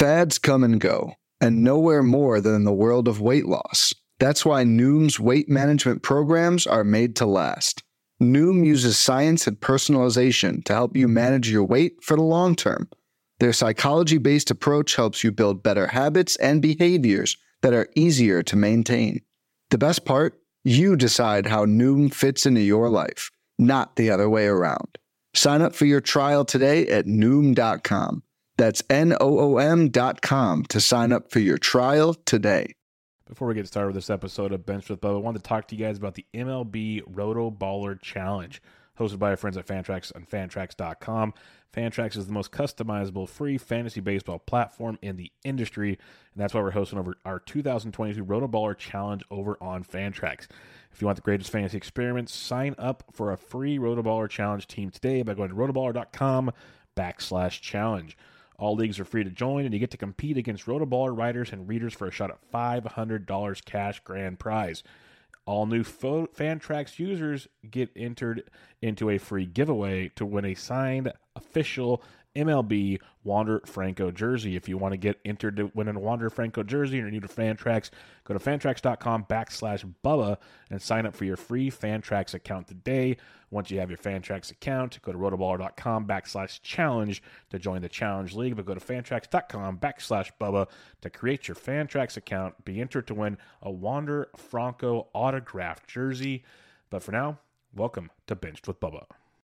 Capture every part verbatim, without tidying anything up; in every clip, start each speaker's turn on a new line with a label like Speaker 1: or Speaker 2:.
Speaker 1: Fads come and go, and nowhere more than in the world of weight loss. That's why Noom's weight management programs are made to last. Noom uses science and personalization to help you manage your weight for the long term. Their psychology-based approach helps you build better habits and behaviors that are easier to maintain. The best part? You decide how Noom fits into your life, not the other way around. Sign up for your trial today at Noom dot com. That's N O O M dot com to sign up for your trial today.
Speaker 2: Before we get started with this episode of Bench with Bubba, I wanted to talk to you guys about the M L B Roto Baller Challenge, hosted by our friends at Fantrax on Fantrax dot com. Fantrax is the most customizable free fantasy baseball platform in the industry, and that's why we're hosting over our two thousand twenty-two Roto Baller Challenge over on Fantrax. If you want the greatest fantasy experiments, sign up for a free Roto Baller Challenge team today by going to rotoballer dot com backslash challenge. All leagues are free to join, and you get to compete against Roto Baller writers and readers for a shot at five hundred dollars cash grand prize. All new Fo- Fantrax users get entered into a free giveaway to win a signed official M L B Wander Franco jersey. If you want to get entered to win a Wander Franco jersey and you're new to Fantrax, go to fantrax dot com backslash Bubba and sign up for your free Fantrax account today. Once you have your Fantrax account, go to rotoballer dot com backslash challenge to join the challenge league, but go to fantrax dot com backslash Bubba to create your Fantrax account. Be entered to win a Wander Franco autographed jersey. But for now, welcome to Benched with Bubba.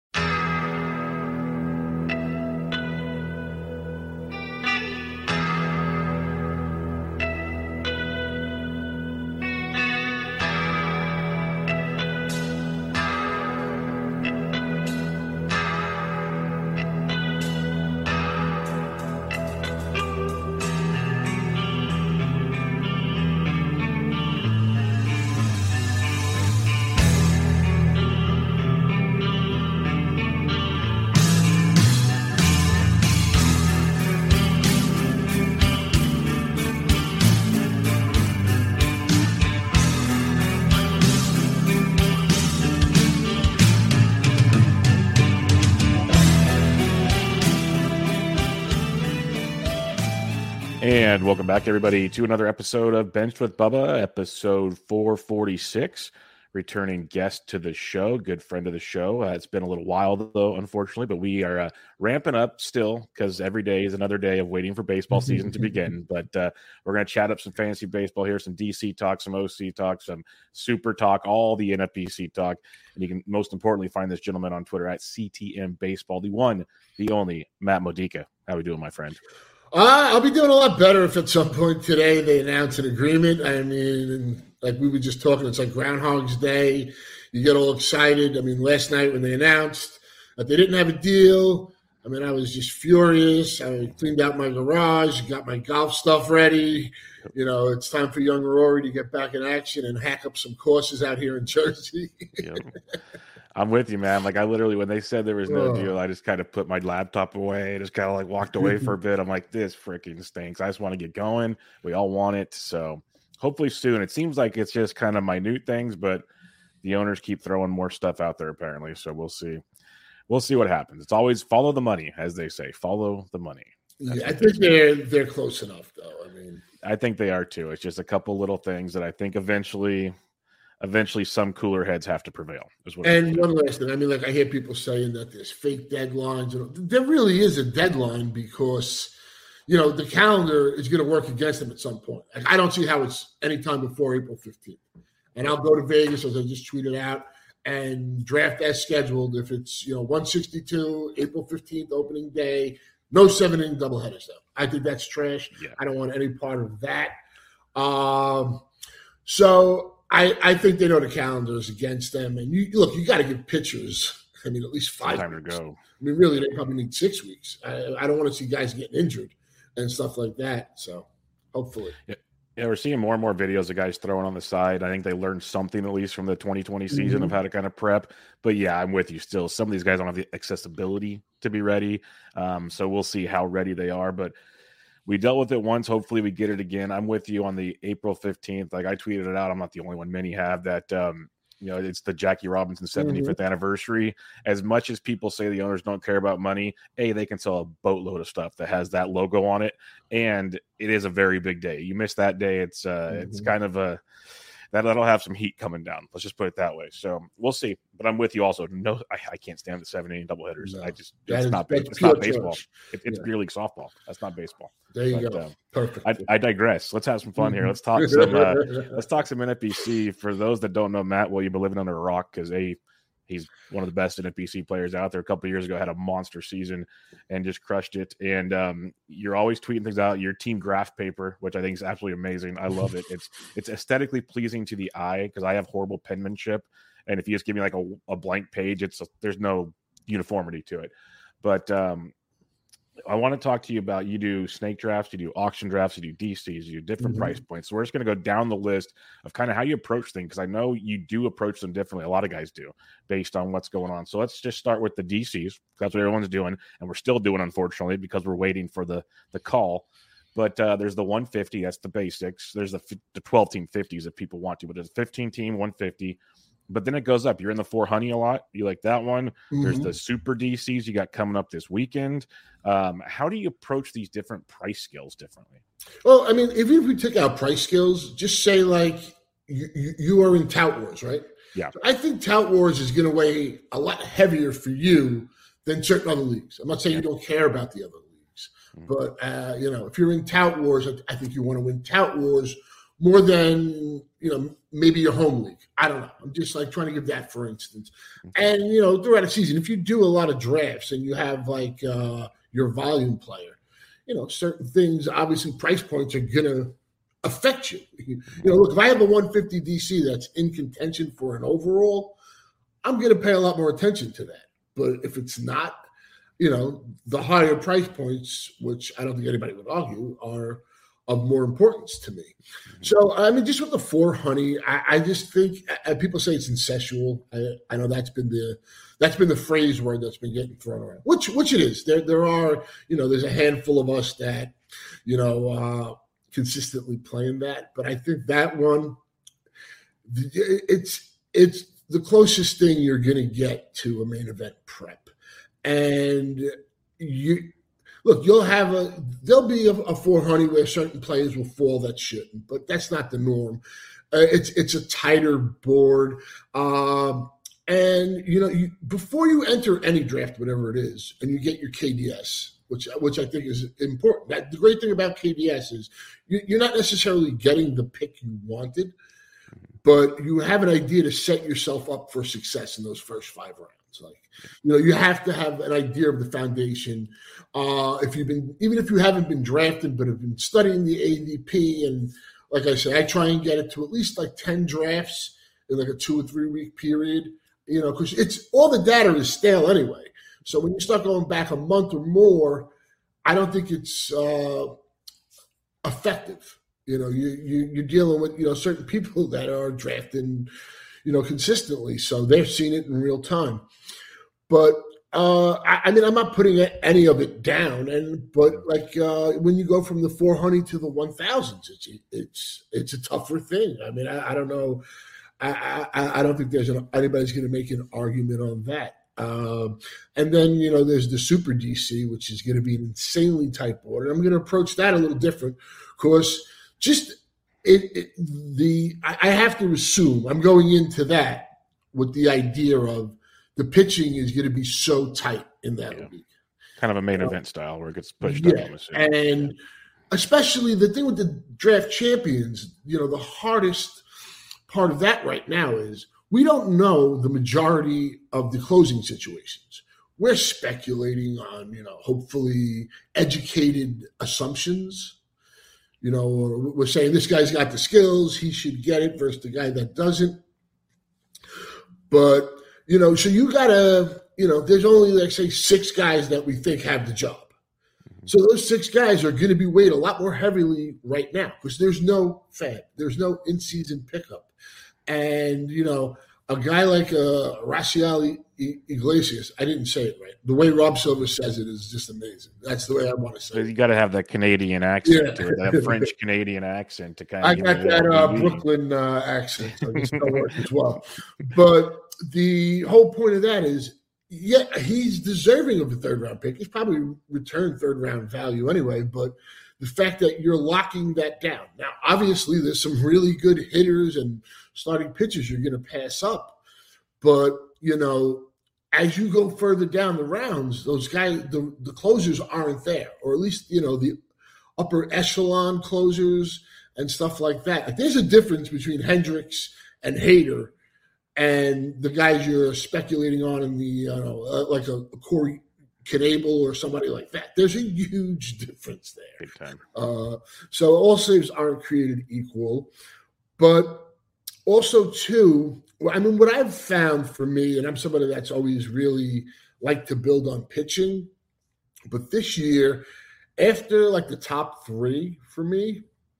Speaker 2: And welcome back, everybody, to another episode of Benched with Bubba, episode four forty-six. Returning guest to the show, good friend of the show. Uh, it's been a little while, though, unfortunately, but we are uh, ramping up still because every day is another day of waiting for baseball season to begin. But uh, we're going to chat up some fantasy baseball here, some D C talk, some O C talk, some super talk, all the N F B C talk. And you can most importantly find this gentleman on Twitter at C T M Baseball, the one, the only, Matt Modica. How are we doing, my friend?
Speaker 3: Uh, I'll be doing a lot better if at some point today they announce an agreement. I mean, like we were just talking, it's like Groundhog's Day. You get all excited. I mean, last night when they announced that they didn't have a deal, I mean, I was just furious. I cleaned out my garage, got my golf stuff ready. You know, it's time for young Rory to get back in action and hack up some courses out here in Jersey.
Speaker 2: Yep. I'm with you, man. Like, I literally, when they said there was no
Speaker 3: Oh.
Speaker 2: deal, I just kind of put my laptop away, just kind of like walked away for a bit. I'm like, this freaking stinks. I just want to get going. We all want it. So hopefully soon. It seems like it's just kind of minute things, but the owners keep throwing more stuff out there apparently. So we'll see. We'll see what happens. It's always follow the money, as they say. Follow the money. That's
Speaker 3: Yeah, I
Speaker 2: what
Speaker 3: think
Speaker 2: they say.
Speaker 3: they're they're close enough, though. I mean,
Speaker 2: I think they are too. It's just a couple little things that I think eventually, eventually some cooler heads have to prevail. Is what I
Speaker 3: and
Speaker 2: think.
Speaker 3: one last thing. I mean, like I hear people saying that there's fake deadlines. There really is a deadline because, you know, the calendar is going to work against them at some point. Like, I don't see how it's any time before April fifteenth. And I'll go to Vegas, as I just tweeted out, and draft as scheduled. If it's, you know, one sixty-two, April fifteenth, opening day, no seven-inning doubleheaders, though. I think that's trash.
Speaker 2: Yeah.
Speaker 3: I don't want any part of that. Um, so I, I think they know the calendar is against them. And you look, you got to give pitchers, I mean, at least five
Speaker 2: Time to
Speaker 3: weeks.
Speaker 2: go.
Speaker 3: I mean, really, they probably need six weeks. I, I don't want to see guys getting injured and stuff like that. So hopefully.
Speaker 2: Yeah, we're seeing more and more videos of guys throwing on the side. I think they learned something at least from the twenty twenty season
Speaker 3: Mhm.
Speaker 2: of how to kind of prep. But yeah, I'm with you still. Some of these guys don't have the accessibility to be ready. Um, so we'll see how ready they are. But we dealt with it once. Hopefully we get it again. I'm with you on the April fifteenth. Like I tweeted it out. I'm not the only one. Many have that. Um, You know, it's the Jackie Robinson seventy-fifth mm-hmm. anniversary. As much as people say the owners don't care about money, A, they can sell a boatload of stuff that has that logo on it, and it is a very big day. You miss that day, it's uh, mm-hmm. it's kind of a that that'll have some heat coming down. Let's just put it that way. So we'll see. But I'm with you also. No, I, I can't stand the seven inning doubleheaders. No. I just it's is, not it's not baseball. It, it's yeah. beer league softball. That's not baseball.
Speaker 3: There you
Speaker 2: but,
Speaker 3: go.
Speaker 2: Uh,
Speaker 3: Perfect.
Speaker 2: I, I digress. Let's have some fun here. Let's talk some. Uh, let's talk some N F B C. For those that don't know Matt, well, you've been living under a rock because a he's one of the best N F B C players out there. A couple of years ago, had a monster season and just crushed it. And um, you're always tweeting things out. Your team graph paper, which I think is absolutely amazing. I love it. It's it's aesthetically pleasing to the eye because I have horrible penmanship. And if you just give me like a, a blank page, it's a, there's no uniformity to it. But um, I want to talk to you about, you do snake drafts, you do auction drafts, you do D Cs, you do different mm-hmm. price points. So we're just going to go down the list of kind of how you approach things, because I know you do approach them differently. A lot of guys do, based on what's going on. So let's just start with the D Cs. That's what everyone's doing, and we're still doing, unfortunately, because we're waiting for the the call. But uh, there's the one fifty. That's the basics. There's the the twelve-team fifties that people want to, but there's a fifteen-team one fifty. But then it goes up. You're in the four honey a lot. You like that one. Mm-hmm. There's the super D Cs you got coming up this weekend. Um, how do you approach these different price scales differently?
Speaker 3: Well, I mean, even if we took out price scales, just say like you, you, you are in Tout Wars, right?
Speaker 2: Yeah.
Speaker 3: I think Tout Wars is going to weigh a lot heavier for you than certain other leagues. I'm not saying yeah. you don't care about the other leagues, mm-hmm. but, uh, you know, if you're in Tout Wars, I, I think you want to win Tout Wars more than, you know, maybe your home league. I don't know. I'm just like trying to give that, for instance. And, you know, throughout a season, if you do a lot of drafts and you have like uh, your volume player, you know, certain things, obviously price points are going to affect you. You know, look, if I have a one fifty D C that's in contention for an overall, I'm going to pay a lot more attention to that. But if it's not, you know, the higher price points, which I don't think anybody would argue, are of more importance to me. So, I mean, just with the four honey, I, I just think uh, people say it's incestual. I, I know that's been the that's been the phrase word that's been getting thrown around, which which it is. There there are, you know, there's a handful of us that, you know, uh, consistently playing that. But I think that one, it's it's the closest thing you're going to get to a main event prep. And you Look, you'll have a there'll be a, a four honey where certain players will fall that shouldn't, but that's not the norm. Uh, it's it's a tighter board, um, and you know you, before you enter any draft, whatever it is, and you get your K D S, which which I think is important. That, the great thing about K D S is you, you're not necessarily getting the pick you wanted, but you have an idea to set yourself up for success in those first five rounds. Like, you know, you have to have an idea of the foundation. Uh, if you've been, even if you haven't been drafted, but have been studying the A D P, and like I said, I try and get it to at least like ten drafts in like a two or three week period. You know, because it's all the data is stale anyway. So when you start going back a month or more, I don't think it's uh, effective. You know, you, you you're dealing with, you know, certain people that are drafting, you know, consistently, so they've seen it in real time. But uh, I, I mean, I'm not putting any of it down, and but like uh, when you go from the four honey to the one thousands, it's it's it's a tougher thing. I mean, I, I don't know, I, I I don't think there's an, anybody's going to make an argument on that. Um, and then you know, there's the super D C, which is going to be an insanely tight board, and I'm going to approach that a little different because just. It, it, the I, I have to assume I'm going into that with the idea of the pitching is going to be so tight in that
Speaker 2: yeah.
Speaker 3: league.
Speaker 2: Kind of a main you event know? style where it gets pushed
Speaker 3: yeah.
Speaker 2: up.
Speaker 3: And especially the thing with the draft champions, you know, the hardest part of that right now is we don't know the majority of the closing situations. We're speculating on, you know, hopefully educated assumptions. You know, we're saying this guy's got the skills, he should get it versus the guy that doesn't. But, you know, so you got to, you know, there's only, like, say, six guys that we think have the job. So those six guys are going to be weighed a lot more heavily right now because there's no fab. There's no in-season pickup. And, you know, a guy like uh, Raciel Iglesias, I didn't say it right. The way Rob Silver says it is just amazing. That's the way I want to say
Speaker 2: you
Speaker 3: it.
Speaker 2: You got to have that Canadian accent
Speaker 3: Yeah.
Speaker 2: to it, that French Canadian accent to kind of.
Speaker 3: I got that uh, Brooklyn uh, accent, so it's going to work as well. But the whole point of that is, yeah, he's deserving of a third round pick. He's probably returned third round value anyway, but the fact that you're locking that down. Now, obviously, there's some really good hitters and starting pitchers you're going to pass up. But, you know, as you go further down the rounds, those guys, the, the closers aren't there, or at least, you know, the upper echelon closers and stuff like that. Like, there's a difference between Hendricks and Hader and the guys you're speculating on in the, you know, uh, like a, a Corey Knebel or somebody like that. There's a huge difference there.
Speaker 2: Big time.
Speaker 3: Uh, so all saves aren't created equal. But also, too, I mean, what I've found for me, and I'm somebody that's always really liked to build on pitching, but this year, after like the top three for me,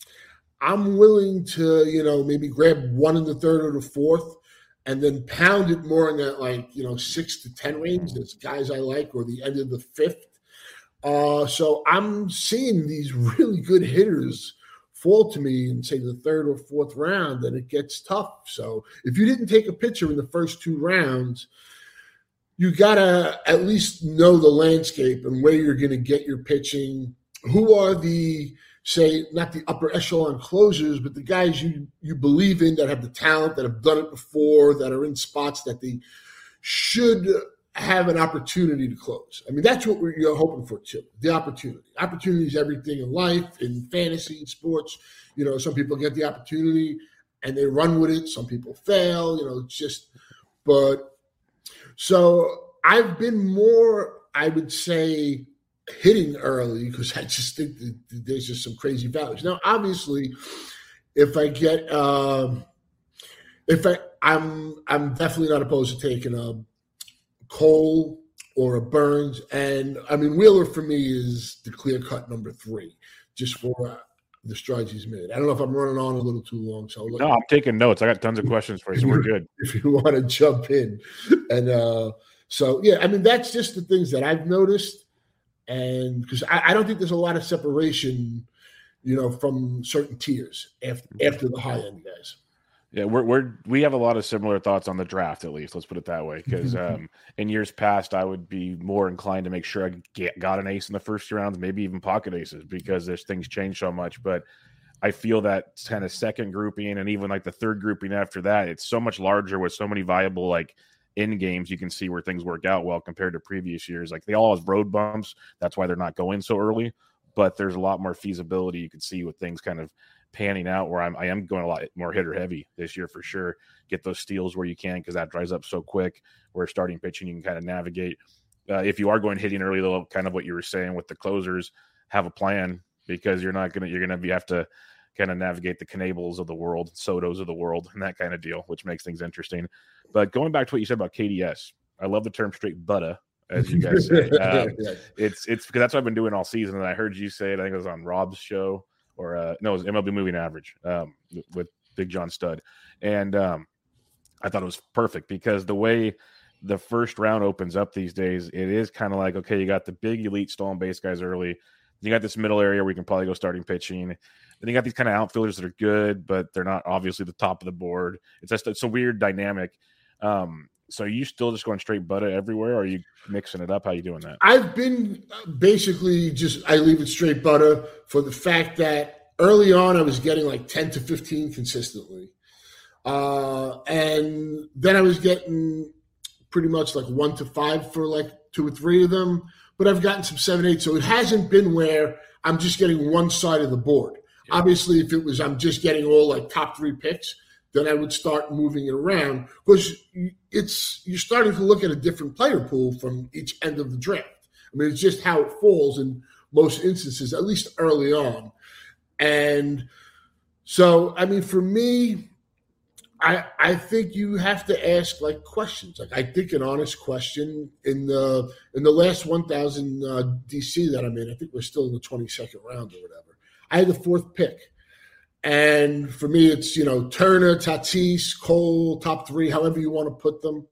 Speaker 3: I'm willing to, you know, maybe grab one in the third or the fourth and then pound it more in that, like, you know, six to ten range. That's guys I like, or the end of the fifth. Uh, so I'm seeing these really good hitters fall to me in, say, the third or fourth round, and it gets tough. So if you didn't take a pitcher in the first two rounds, you got to at least know the landscape and where you're going to get your pitching. Who are the, say, not the upper echelon closers, but the guys you, you believe in that have the talent, that have done it before, that are in spots that they should have an opportunity to close. I mean, that's what we're, you're hoping for, too, the opportunity. Opportunity is everything in life, in fantasy, in sports. You know, some people get the opportunity and they run with it. Some people fail. You know, it's just – but – so I've been more, I would say, hitting early because I just think that there's just some crazy values. Now, obviously, if I get, um, if I, I'm, I'm definitely not opposed to taking a Cole or a Burns, and I mean Wheeler for me is the clear cut number three, just for uh, the strides he's made. I don't know if I'm running on a little too long, so
Speaker 2: no, I'm taking notes. I got tons of questions for you, so we're good.
Speaker 3: If you want to jump in, and uh, so yeah, I mean that's just the things that I've noticed. And because I, I don't think there's a lot of separation, you know, from certain tiers after after the high end guys.
Speaker 2: Yeah, we're we're we have a lot of similar thoughts on the draft, at least. Let's put it that way. Because um, in years past, I would be more inclined to make sure I get, got an ace in the first two rounds, maybe even pocket aces, because there's things change so much. But I feel that kind of second grouping and even like the third grouping after that, it's so much larger with so many viable like in games. You can see where things work out well compared to previous years. Like they all have road bumps. That's why they're not going so early. But there's a lot more feasibility you can see with things kind of panning out where I'm, I am going a lot more hitter heavy this year for sure. Get those steals where you can because that dries up so quick. Where starting pitching, you can kind of navigate. Uh, if you are going hitting early, though, kind of what you were saying with the closers, have a plan because you're not gonna you're gonna be have to kind of navigate the Knebels of the world, Sotos of the world, and that kind of deal, which makes things interesting. But going back to what you said about K D S, I love the term straight butter, as you guys say. Um, it's it's because that's what I've been doing all season, and I heard you say it. I think it was on Rob's show. Or uh, no, it was M L B Moving Average um, with Big John Studd. And um, I thought it was perfect because the way the first round opens up these days, it is kind of like, okay, you got the big elite stolen base guys early. You got this middle area where you can probably go starting pitching. Then you got these kind of outfielders that are good, but they're not obviously the top of the board. It's just it's a weird dynamic. Um, so are you still just going straight butter everywhere, or are you mixing it up? How are you doing that?
Speaker 3: I've been basically just I leave it straight butter for the fact that early on I was getting like ten to fifteen consistently. Uh, and then I was getting pretty much like one to five for like two or three of them. But I've gotten some seven, eight. So it hasn't been where I'm just getting one side of the board. Yeah. Obviously, if it was I'm just getting all like top three picks, then I would start moving it around because it's you're starting to look at a different player pool from each end of the draft. I mean, it's just how it falls in most instances, at least early on. And so, I mean, for me, I I think you have to ask like questions. Like I think an honest question in the in the last one thousand uh, D C that I'm in. I think we're still in the twenty-second round or whatever. I had the fourth pick. And for me, it's, you know, Turner, Tatis, Cole, top three, however you want to put them.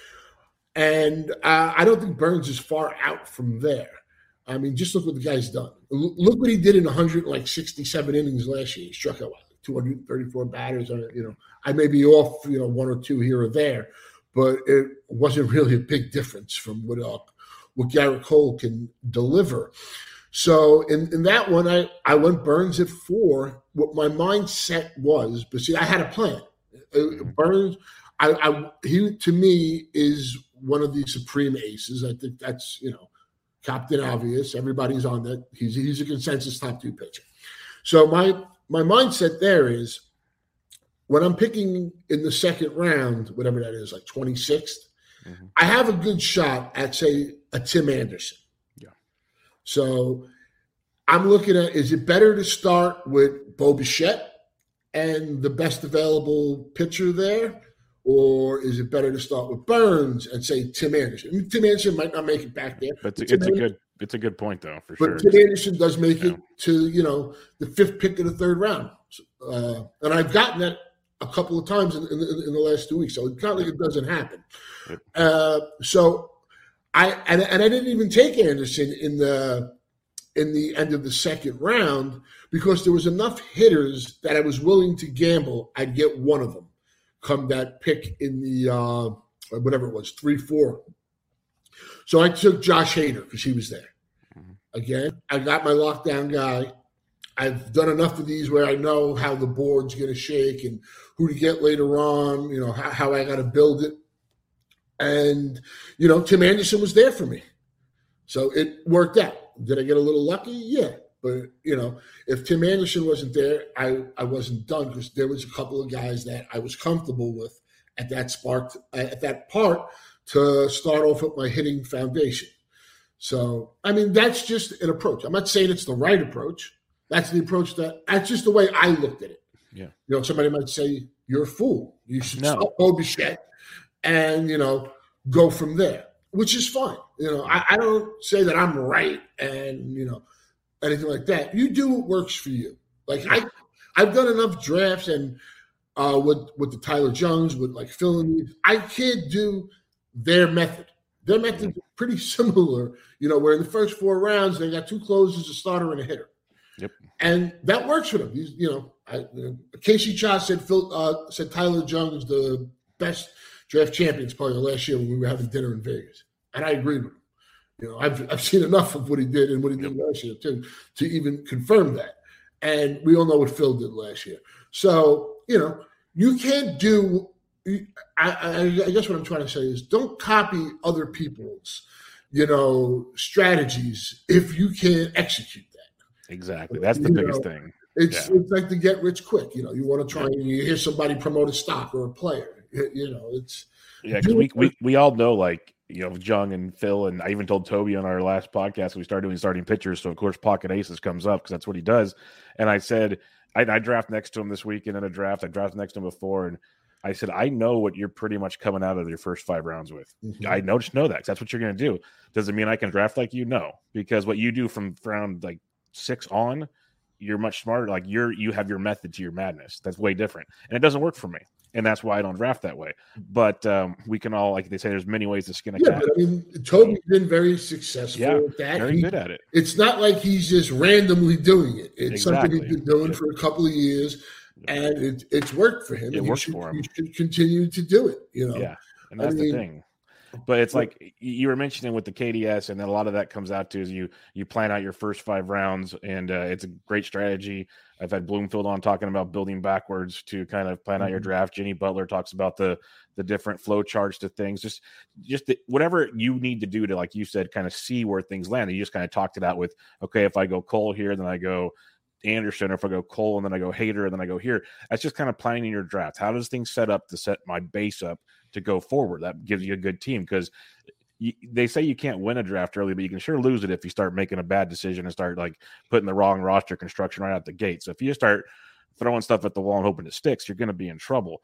Speaker 3: And uh, I don't think Burns is far out from there. I mean, just look what the guy's done. L- look what he did in one hundred sixty-seven innings last year. He struck out like two hundred thirty-four batters. You know, I may be off, you know, one or two here or there, but it wasn't really a big difference from what uh, what Garrett Cole can deliver. So in, in that one, I, I went Burns at four. What my mindset was, but see, I had a plan. Uh, Burns, I, I he to me is one of the supreme aces. I think that's, you know, Captain Obvious. Everybody's on that. He's he's a consensus top two pitcher. So my my mindset there is when I'm picking in the second round, whatever that is, like twenty-sixth, mm-hmm. I have a good shot at, say, a Tim Anderson.
Speaker 2: Yeah.
Speaker 3: So I'm looking at, is it better to start with Bo Bichette and the best available pitcher there? Or is it better to start with Burns and say Tim Anderson? I mean, Tim Anderson might not make it back there.
Speaker 2: But it's,
Speaker 3: but
Speaker 2: it's a good it's a good point, though, for
Speaker 3: but
Speaker 2: sure.
Speaker 3: But Tim Anderson does make
Speaker 2: yeah.
Speaker 3: it to, you know, the fifth pick of the third round. Uh, and I've gotten that a couple of times in, in, in the last two weeks. So it's not like it doesn't happen.
Speaker 2: Yep.
Speaker 3: Uh, so I and, and I didn't even take Anderson in the in the end of the second round because there was enough hitters that I was willing to gamble I'd get one of them come that pick in the, uh, whatever it was, three four. So I took Josh Hader because he was there. Mm-hmm. Again, I got my lockdown guy. I've done enough of these where I know how the board's going to shake and who to get later on, you know, how, how I got to build it. And, you know, Tim Anderson was there for me. So it worked out. Did I get a little lucky? Yeah. But, you know, if Tim Anderson wasn't there, I, I wasn't done because there was a couple of guys that I was comfortable with at that spark, at that part to start off with my hitting foundation. So, I mean, that's just an approach. I'm not saying it's the right approach. That's the approach that, that's just the way I looked at it.
Speaker 2: Yeah.
Speaker 3: You know, somebody might say, you're a fool. You should
Speaker 2: no.
Speaker 3: stop Bo Bichette and, you know, go from there, which is fine. You know, I, I don't say that I'm right and, you know, anything like that. You do what works for you. Like I, I've done enough drafts and uh, with with the Tyler Jungs, with like filling these. I can't do their method. Their method is pretty similar. You know, where in the first four rounds they got two closers, a starter, and a hitter.
Speaker 2: Yep.
Speaker 3: And that works for them. These, you know, I, uh, Casey Cha said Phil uh, said Tyler Jungs the best draft champions probably last year when we were having dinner in Vegas, and I agreed with him. You know, I've I've seen enough of what he did and what he did yep. last year too to even confirm that. And we all know what Phil did last year. So, you know, you can't do I, I, I guess what I'm trying to say is don't copy other people's, you know, strategies if you can't execute that.
Speaker 2: Exactly. That's the
Speaker 3: you
Speaker 2: biggest
Speaker 3: know,
Speaker 2: thing.
Speaker 3: It's
Speaker 2: yeah.
Speaker 3: it's like to get rich quick. You know, you want to try and you hear somebody promote a stock or a player. You know, it's
Speaker 2: yeah, because we, we we all know, like, you know, Jung and Phil, and I even told Toby on our last podcast, we started doing starting pitchers. So, of course, Pocket Aces comes up because that's what he does. And I said, I, I draft next to him this weekend in a draft. I drafted next to him before. And I said, I know what you're pretty much coming out of your first five rounds with. Mm-hmm. I know, just know that because that's what you're going to do. Does it mean I can draft like you? No, because what you do from round like six on, you're much smarter. Like you're, you have your method to your madness. That's way different. And it doesn't work for me. And that's why I don't draft that way. But um, we can all, like they say, there's many ways to skin a
Speaker 3: yeah,
Speaker 2: cat.
Speaker 3: But I mean, Toby's been very successful
Speaker 2: yeah,
Speaker 3: at that.
Speaker 2: Very
Speaker 3: he,
Speaker 2: good at it.
Speaker 3: It's not like he's just randomly doing it. It's
Speaker 2: exactly.
Speaker 3: something he's been doing yeah. for a couple of years, yeah. and it, it's worked for him.
Speaker 2: It
Speaker 3: and
Speaker 2: works
Speaker 3: should,
Speaker 2: for him.
Speaker 3: You should continue to do it. You know.
Speaker 2: Yeah, and that's I mean, the thing. But it's like you were mentioning with the K D S, and then a lot of that comes out to is you you plan out your first five rounds, and uh, it's a great strategy. I've had Bloomfield on talking about building backwards to kind of plan mm-hmm. out your draft. Jenny Butler talks about the the different flow charts to things. Just just the, whatever you need to do to, like you said, kind of see where things land. And you just kind of talked it out with, okay, if I go Cole here, then I go Anderson, or if I go Cole and then I go Hader and then I go here. That's just kind of planning your draft. How does things set up to set my base up to go forward? That gives you a good team, because they say you can't win a draft early, but you can sure lose it if you start making a bad decision and start like putting the wrong roster construction right out the gate. So if you start throwing stuff at the wall and hoping it sticks, you're going to be in trouble.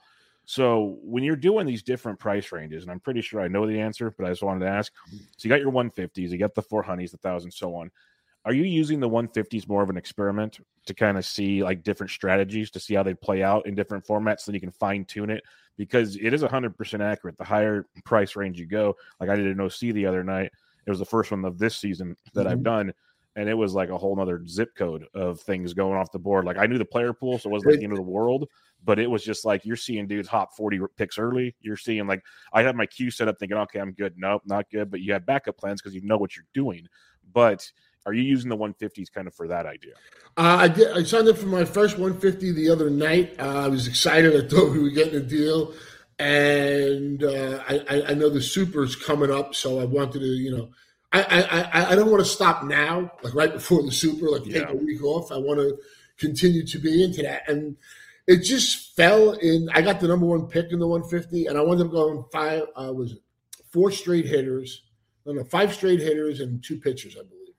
Speaker 2: So when you're doing these different price ranges, and I'm pretty sure I know the answer, but I just wanted to ask. So you got your one fifties, you got the four hundreds, the thousands, so on. are you using the one fifties more of an experiment to kind of see like different strategies to see how they play out in different formats so you can fine tune it? Because it is one hundred percent accurate. The higher price range you go, like I did an O C the other night. It was the first one of this season that mm-hmm. I've done. And it was like a whole nother zip code of things going off the board. Like I knew the player pool, so it wasn't like the end of the world, but it was just like you're seeing dudes hop forty picks early. You're seeing like I had my queue set up thinking, okay, I'm good. Nope, not good. But you have backup plans because you know what you're doing. But are you using the one fifties kind of for that idea?
Speaker 3: Uh, I did. I signed up for my first one fifty the other night. Uh, I was excited. I thought we were getting a deal. And uh, I, I know the Super's coming up, so I wanted to, you know, I, I, I don't want to stop now, like right before the Super, like
Speaker 2: yeah.
Speaker 3: take a week off. I want to continue to be into that. And it just fell in. I got the number one pick in the one fifty, and I wound up going five, uh, was it four straight hitters, no, no, five straight hitters and two pitchers, I believe.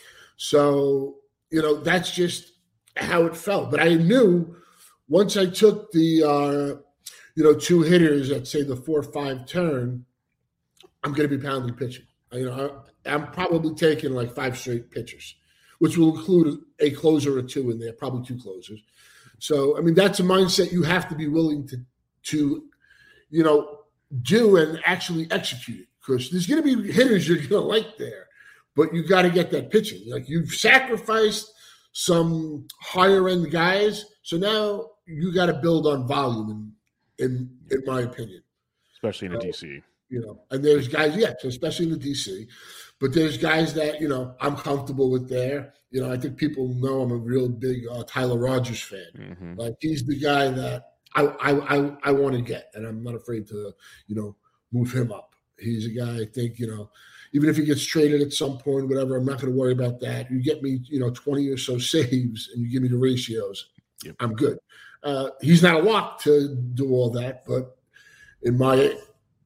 Speaker 3: So, you know, that's just how it felt. But I knew once I took the, uh, you know, two hitters at, say, the four five turn, I'm going to be pounding pitching. You know, I, I'm probably taking like five straight pitchers, which will include a closer or two in there, probably two closers. So, I mean, that's a mindset you have to be willing to, to you know, do and actually execute it. Because there's going to be hitters you're going to like there, but you got to get that pitching. Like you've sacrificed some higher end guys, so now you got to build on volume, in in, in my opinion,
Speaker 2: especially in the
Speaker 3: uh,
Speaker 2: D C.
Speaker 3: You know, and there's guys, yes, especially in the D C, but there's guys that, you know, I'm comfortable with there. You know, I think people know I'm a real big uh, Tyler Rogers fan. Mm-hmm. Like he's the guy that I I I, I want to get, and I'm not afraid to, you know, move him up. He's a guy I think, you know, even if he gets traded at some point, whatever, I'm not going to worry about that. You get me, you know, twenty or so saves, and you give me the ratios, yep. I'm good. Uh, he's not a lock to do all that, but in my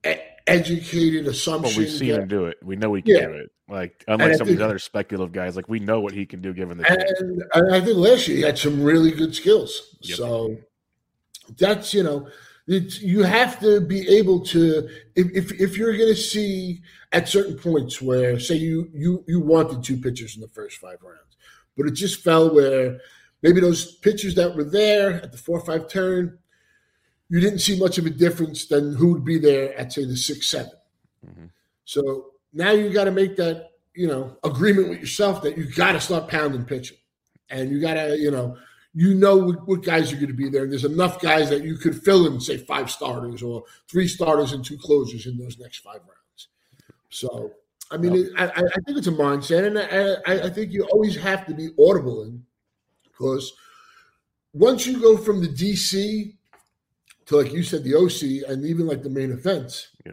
Speaker 3: educated assumption.
Speaker 2: Well, we've seen
Speaker 3: that,
Speaker 2: him do it. We know he can
Speaker 3: yeah.
Speaker 2: do it. Like, unlike some of these other speculative guys, like, we know what he can do given the
Speaker 3: and, and I think last year he had some really good skills.
Speaker 2: Yep.
Speaker 3: So that's, you know, it's, you have to be able to, if if, if you're going to see at certain points where, say, you, you, you wanted two pitchers in the first five rounds, but it just fell where maybe those pitchers that were there at the four five turn, you didn't see much of a difference than who would be there at, say, the six seven. Mm-hmm. So now you got to make that, you know, agreement with yourself that you got to start pounding pitching. And you got to, you know, you know what, what guys are going to be there. And there's enough guys that you could fill in, say, five starters or three starters and two closers in those next five rounds. So, I mean, it, I, I think it's a mindset. And I, I think you always have to be audible in, because once you go from the D C to, like you said, the O C, and even like the main events, yeah.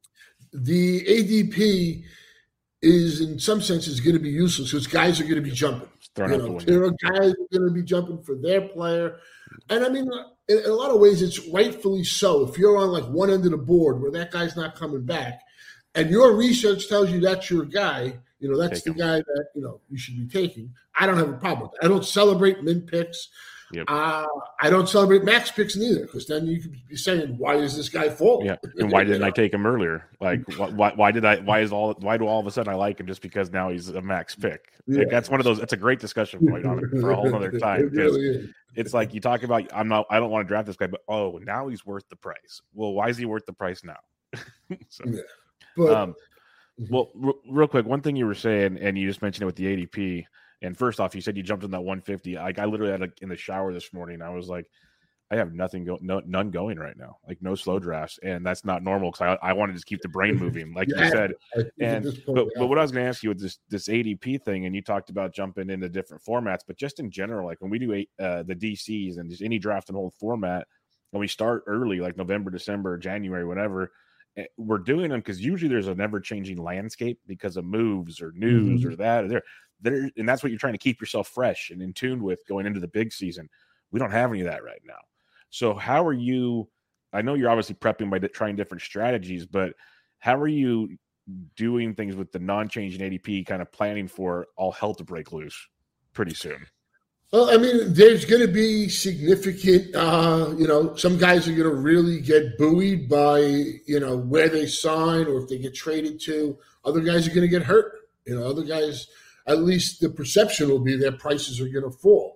Speaker 3: the A D P is in some senses going to be useless because guys are going to be jumping. You know, there are guys are going to be jumping for their player. And I mean, in, in a lot of ways, it's rightfully so. If you're on like one end of the board where that guy's not coming back and your research tells you that's your guy, you know, that's Take the him. guy that, you know, you should be taking. I don't have a problem with that. I don't celebrate min picks. Yep. Uh, I don't celebrate max picks neither, because then you could be saying, "Why is this guy fall?"
Speaker 2: Yeah, and why didn't I take him earlier? Like, why? Why did I? Why is all? Why do all of a sudden I like him just because now he's a max pick? Yeah. Like, that's one of those. That's a great discussion point on it for a whole other time, because it really it's like you talk about. I'm not. I don't want to draft this guy, but oh, now he's worth the price. Well, why is he worth the price now? so,
Speaker 3: yeah, but
Speaker 2: um, well, r- real quick, one thing you were saying, and you just mentioned it with the A D P. And first off, you said you jumped in that one fifty. Like, I literally had like in the shower this morning. I was like, I have nothing going, no, none going right now. Like no slow drafts, and that's not normal because I, I wanted to just keep the brain moving, like yeah, you said. And point, but, yeah. but what I was going to ask you with this this A D P thing, and you talked about jumping into different formats, but just in general, like when we do a, uh, the D Cs and just any draft and hold format, and we start early, like November, December, January, whatever. We're doing them because usually there's an ever-changing landscape because of moves or news mm-hmm. or that or there. There, and that's what you're trying to keep yourself fresh and in tune with going into the big season. We don't have any of that right now. So how are you – I know you're obviously prepping by trying different strategies, but how are you doing things with the non-changing A D P, kind of planning for all hell to break loose pretty soon?
Speaker 3: Well, I mean, there's going to be significant uh, – you know, some guys are going to really get buoyed by, you know, where they sign or if they get traded to. Other guys are going to get hurt. You know, other guys – at least the perception will be their prices are going to fall.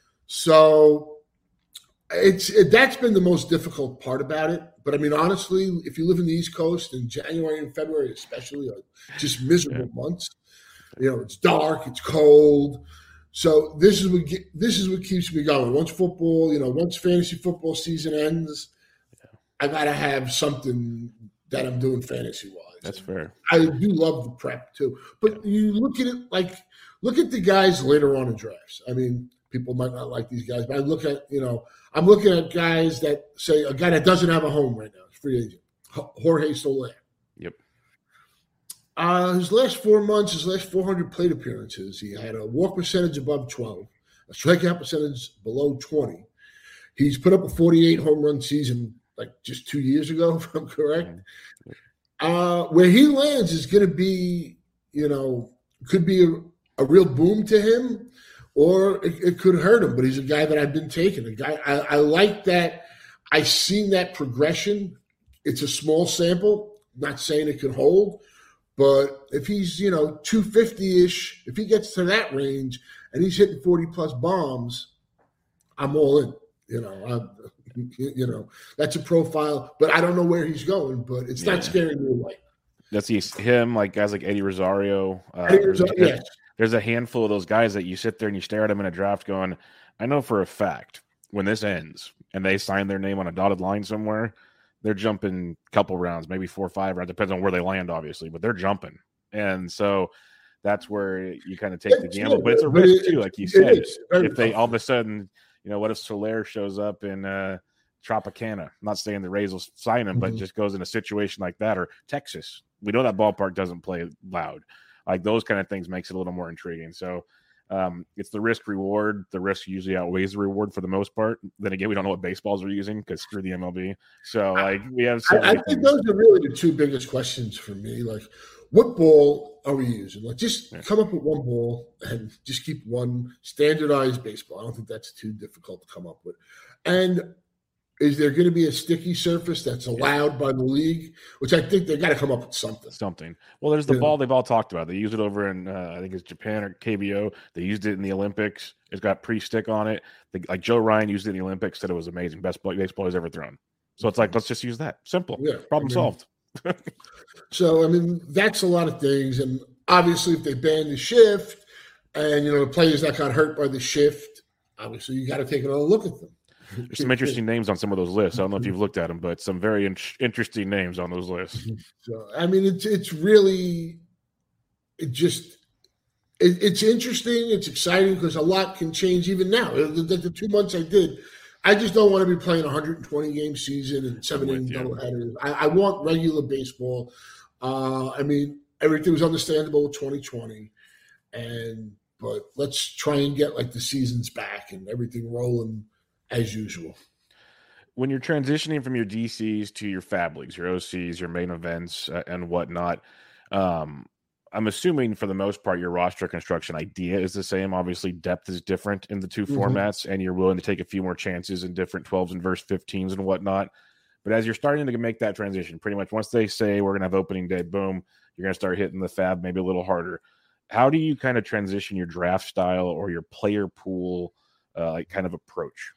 Speaker 3: So it's it, that's been the most difficult part about it. But I mean, honestly, if you live in the East Coast in January and February, especially, are just miserable yeah. months. You know, it's dark, it's cold. So this is what this is what keeps me going. Once football, you know, once fantasy football season ends, yeah. I gotta have something that I'm doing fantasy wise.
Speaker 2: That's fair.
Speaker 3: I do love the prep too, but yeah. you look at it like look at the guys later on in drafts. I mean, people might not like these guys, but I look at you know I'm looking at guys that say a guy that doesn't have a home right now, free agent, Jorge Soler.
Speaker 2: Yep.
Speaker 3: Uh, his last four months, his last four hundred plate appearances, he had a walk percentage above twelve, a strikeout percentage below twenty. He's put up a forty-eight home run season like just two years ago, if I'm correct. Uh, where he lands is going to be, you know, could be a, a real boom to him, or it, it could hurt him. But he's a guy that I've been taking. A guy I, I like that. I've seen that progression. It's a small sample. Not saying it could hold. But if he's, you know, two fifty-ish, if he gets to that range and he's hitting forty-plus bombs, I'm all in. You know, I'm, you know, that's a profile. But I don't know where he's going, but it's yeah. not scaring me away.
Speaker 2: That's him, like guys like Eddie Rosario. Uh,
Speaker 3: Eddie Rosario
Speaker 2: there's,
Speaker 3: yes.
Speaker 2: there's a handful of those guys that you sit there and you stare at them in a draft going, I know for a fact when this ends and they sign their name on a dotted line somewhere, they're jumping a couple rounds, maybe four or five rounds. Depends on where they land, obviously, but they're jumping. And so that's where you kind of take the gamble. But it's a risk, too, like you said. If they all of a sudden, you know, what if Soler shows up in uh, Tropicana? I'm not saying the Rays will sign him, but mm-hmm. just goes in a situation like that. Or Texas. We know that ballpark doesn't play loud. Like those kind of things makes it a little more intriguing. So Um, it's the risk reward. The risk usually outweighs the reward for the most part. Then again, we don't know what baseballs are using because screw the M L B. So like we have. So
Speaker 3: I, I think those are really the two biggest questions for me. Like, what ball are we using? Like, just yeah. come up with one ball and just keep one standardized baseball. I don't think that's too difficult to come up with. And is there going to be a sticky surface that's allowed yeah. by the league? Which I think they got to come up with something.
Speaker 2: Something. Well, there's the
Speaker 3: yeah.
Speaker 2: ball they've all talked about. They use it over in uh, I think it's Japan or K B O. They used it in the Olympics. It's got pre-stick on it. They, like Joe Ryan used it in the Olympics. Said it was amazing. Best baseball he's ever thrown. So it's like let's just use that. Simple. Yeah. Problem I mean, solved.
Speaker 3: So I mean that's a lot of things, and obviously if they ban the shift, and you know the players that got hurt by the shift, obviously you got to take another look at them.
Speaker 2: There's some interesting names on some of those lists. I don't know if you've looked at them, but some very in- interesting names on those lists.
Speaker 3: So, I mean, it's it's really, it just, it, it's interesting. It's exciting because a lot can change even now. The, the, the two months I did, I just don't want to be playing a one hundred twenty game season and seven inning doubleheaders. I, I want regular baseball. Uh, I mean, everything was understandable with twenty twenty, and but let's try and get like the seasons back and everything rolling as usual.
Speaker 2: When you're transitioning from your D Cs to your fab leagues, your O Cs, your main events, uh, and whatnot, um, I'm assuming for the most part your roster construction idea is the same. Obviously, depth is different in the two mm-hmm. formats, and you're willing to take a few more chances in different twelves and verse fifteens and whatnot. But as you're starting to make that transition, pretty much once they say we're going to have opening day, boom, you're going to start hitting the fab maybe a little harder. How do you kind of transition your draft style or your player pool uh, like kind of approach?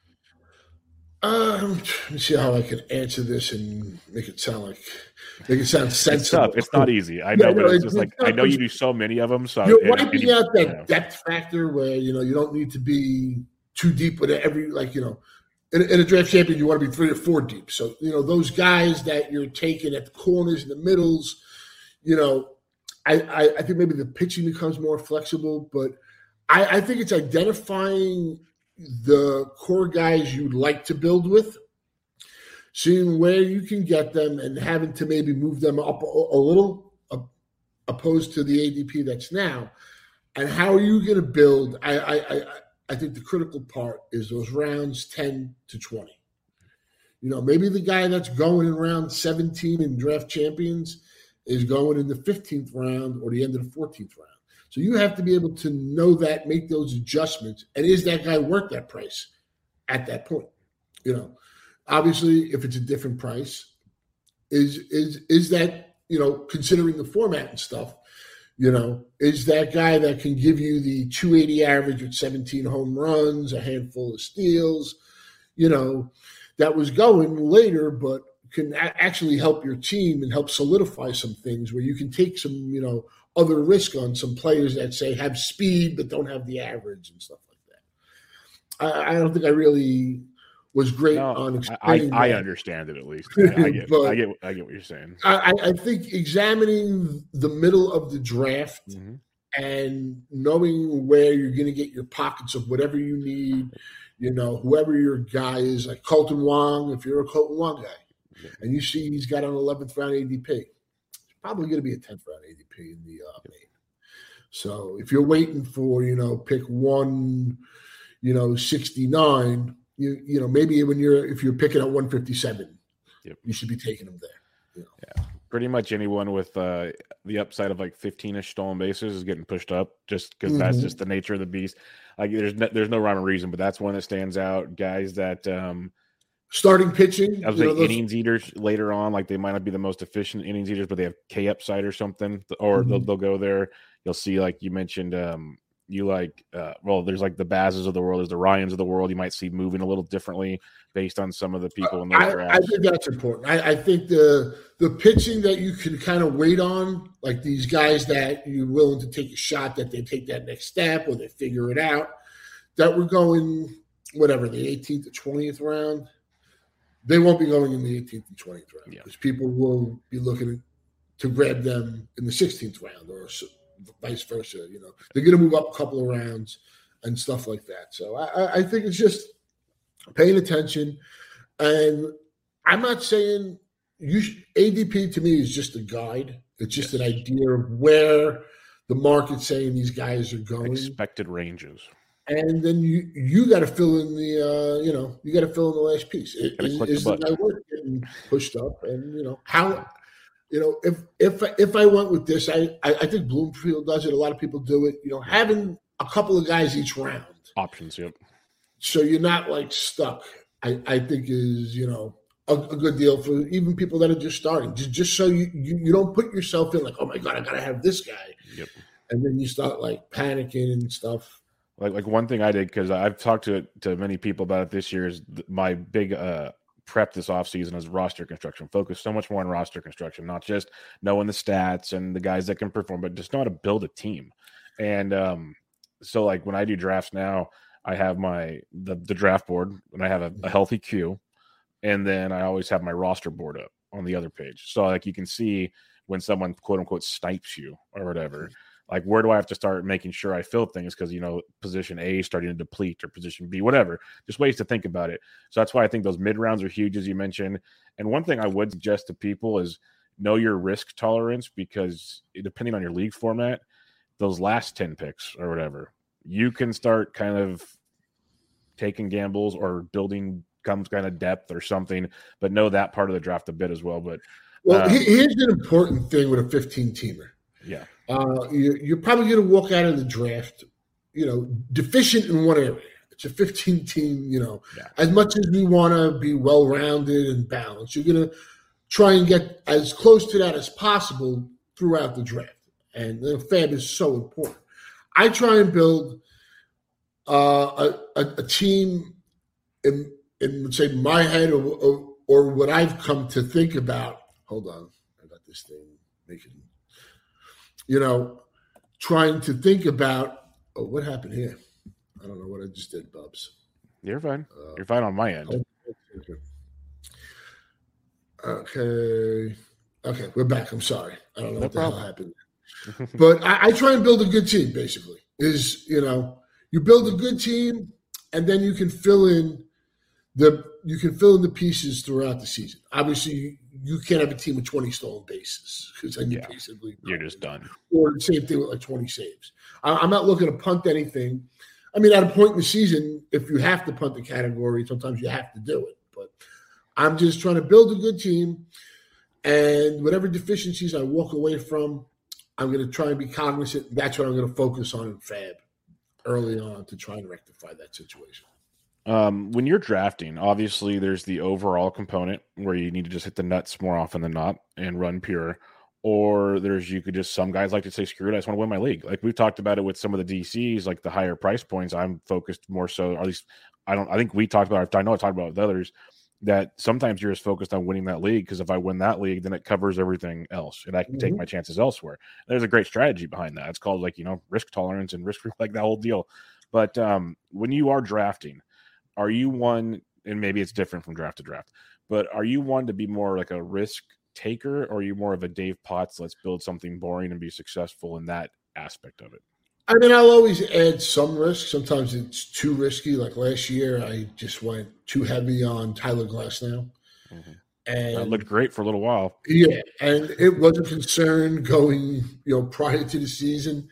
Speaker 3: Um, let me see how I can answer this and make it sound like make it sound sensible.
Speaker 2: It's tough. It's not easy. I know, yeah, but no, it's, it's just like I know you do so many of them. So
Speaker 3: you're
Speaker 2: it,
Speaker 3: wiping
Speaker 2: it,
Speaker 3: out that
Speaker 2: you know.
Speaker 3: depth factor where you know you don't need to be too deep with every like you know in, in a draft champion you want to be three or four deep. So you know those guys that you're taking at the corners and the middles. You know, I I, I think maybe the pitching becomes more flexible, but I, I think it's identifying the core guys you'd like to build with, seeing where you can get them and having to maybe move them up a, a little uh, opposed to the A D P that's now. And how are you going to build? I, I, I, I think the critical part is those rounds ten to twenty. You know, maybe the guy that's going in round seventeen in draft champions is going in the fifteenth round or the end of the fourteenth round. So you have to be able to know that, make those adjustments, and is that guy worth that price at that point? You know, obviously, if it's a different price, is is is that you know considering the format and stuff, you know, is that guy that can give you the two eighty average with seventeen home runs, a handful of steals, you know, that was going later, but can a- actually help your team and help solidify some things where you can take some, you know, other risk on some players that say have speed but don't have the average and stuff like that. I, I don't think I really was great
Speaker 2: no,
Speaker 3: on
Speaker 2: I,
Speaker 3: explaining
Speaker 2: I, I
Speaker 3: that.
Speaker 2: understand it at least. I, I get,
Speaker 3: But
Speaker 2: I get, I get what you're saying.
Speaker 3: I, I think examining the middle of the draft
Speaker 2: Mm-hmm.
Speaker 3: and knowing where you're going to get your pockets of whatever you need, you know, whoever your guy is, like Colton Wong, if you're a Colton Wong guy,
Speaker 2: Yeah.
Speaker 3: and you see he's got an eleventh round A D P, it's probably going to be a tenth round A D P in the uh, main. So if you're waiting for, you know, pick one, you know, sixty-nine, you you know, maybe when you're if you're picking at one fifty-seven,
Speaker 2: Yep.
Speaker 3: you should be taking him there. You know?
Speaker 2: Yeah, pretty much anyone with uh, the upside of like fifteen-ish stolen bases is getting pushed up, just because
Speaker 3: Mhm.
Speaker 2: that's just the nature of the beast. Like there's no, there's no rhyme or reason, but that's one that stands out. Guys that um,
Speaker 3: Starting pitching,
Speaker 2: I was
Speaker 3: you know,
Speaker 2: like
Speaker 3: those-
Speaker 2: innings eaters later on, like they might not be the most efficient innings eaters, but they have K upside or something, or they'll,
Speaker 3: Mhm.
Speaker 2: they'll go there. You'll see, like you mentioned, um, you like, uh, well, there's like the Bazes of the world, there's the Ryans of the world. You might see moving a little differently based on some of the people in those
Speaker 3: I, I
Speaker 2: drafts.
Speaker 3: think that's important. I, I think the the pitching that you can kind of wait on, like these guys that you're willing to take a shot that they take that next step or they figure it out, that we're going whatever the eighteenth to twentieth round. They won't be going in the eighteenth and twentieth round
Speaker 2: Yeah.
Speaker 3: because people will be looking to grab them in the sixteenth round or so, vice versa. You know, they're going to move up a couple of rounds and stuff like that. So I, I think it's just paying attention. And I'm not saying you should, A D P to me is just a guide. It's just
Speaker 2: Yes.
Speaker 3: an idea of where the market's saying these guys are going.
Speaker 2: Expected ranges.
Speaker 3: And then you you got to fill in the uh, you know you got to fill in the last piece. Is,
Speaker 2: Gotta click the
Speaker 3: is the
Speaker 2: button.
Speaker 3: guy worth getting pushed up? And you know how you know if if if I went with this, I, I I think Bloomfield does it. A lot of people do it. You know, having a couple of guys each round,
Speaker 2: Options, yep.
Speaker 3: so you're not like stuck. I I think is you know a, a good deal for even people that are just starting. Just just so you, you you don't put yourself in like, oh my god, I gotta have this guy,
Speaker 2: Yep.
Speaker 3: and then you start like panicking and stuff.
Speaker 2: Like like one thing I did, because I've talked to it to many people about it this year, is th- my big uh, prep this offseason is roster construction. Focus so much more on roster construction, not just knowing the stats and the guys that can perform, but just know how to build a team. And um, so like when I do drafts now, I have my the, the draft board and I have a, a healthy queue, and then I always have my roster board up on the other page. So like you can see when someone quote unquote snipes you or whatever. Like, where do I have to start making sure I fill things? Because, you know, position A is starting to deplete or position B, whatever. Just ways to think about it. So that's why I think those mid rounds are huge, as you mentioned. And one thing I would suggest to people is know your risk tolerance, because depending on your league format, those last ten picks or whatever, you can start kind of taking gambles or building some kind of depth or something, but know that part of the draft a bit as well. But
Speaker 3: Well,
Speaker 2: um,
Speaker 3: here's an important thing with a fifteen-teamer.
Speaker 2: yeah.
Speaker 3: Uh, you, you're probably going to walk out of the draft, you know, deficient in one area. It's a fifteen-team, you know.
Speaker 2: Yeah.
Speaker 3: As much as we want to be well-rounded and balanced, you're going to try and get as close to that as possible throughout the draft. And the fab is so important. I try and build uh, a, a, a team in, in, let's say, my head or, or, or what I've come to think about. Hold on. I got this thing making – you know, trying to think about, oh, what happened here? I don't know what I just did, Bubs.
Speaker 2: You're fine.
Speaker 3: Uh,
Speaker 2: You're fine on my end.
Speaker 3: Okay. Okay, we're back. I'm sorry. I don't know
Speaker 2: No
Speaker 3: what the
Speaker 2: problem.
Speaker 3: hell happened. But I, I try and build a good team, basically. Is, you know, you build a good team, and then you can fill in the you can fill in the pieces throughout the season. Obviously, you, you can't have a team with twenty stolen bases because then you're
Speaker 2: Yeah.
Speaker 3: basically
Speaker 2: You're just done.
Speaker 3: Or the same thing with like twenty saves. I, I'm not looking to punt anything. I mean, at a point in the season, if you have to punt the category, sometimes you have to do it. But I'm just trying to build a good team, and whatever deficiencies I walk away from, I'm going to try and be cognizant. That's what I'm going to focus on in Fab early on to try and rectify that situation.
Speaker 2: Um, when you're drafting, obviously there's the overall component where you need to just hit the nuts more often than not and run pure. or there's you could just some guys like to say, screw it, I just want to win my league. Like we've talked about it with some of the D Cs, like the higher price points. I'm focused more so, or at least I don't. I think we talked about. I know I talked about it with others that sometimes you're just focused on winning that league because if I win that league, then it covers everything else, and I can mm-hmm. take my chances elsewhere. And there's a great strategy behind that. It's called like you know risk tolerance and risk like that whole deal. But um, when you are drafting, are you one? And maybe it's different from draft to draft, but are you one to be more like a risk taker, or are you more of a Dave Potts, let's build something boring and be successful in that aspect of it?
Speaker 3: I mean, I'll always add some risk. Sometimes it's too risky. Like last year, I just went too heavy on Tyler Glasnow. Mm-hmm. And
Speaker 2: that looked great for a little while.
Speaker 3: Yeah, and it was a concern going, you know, prior to the season.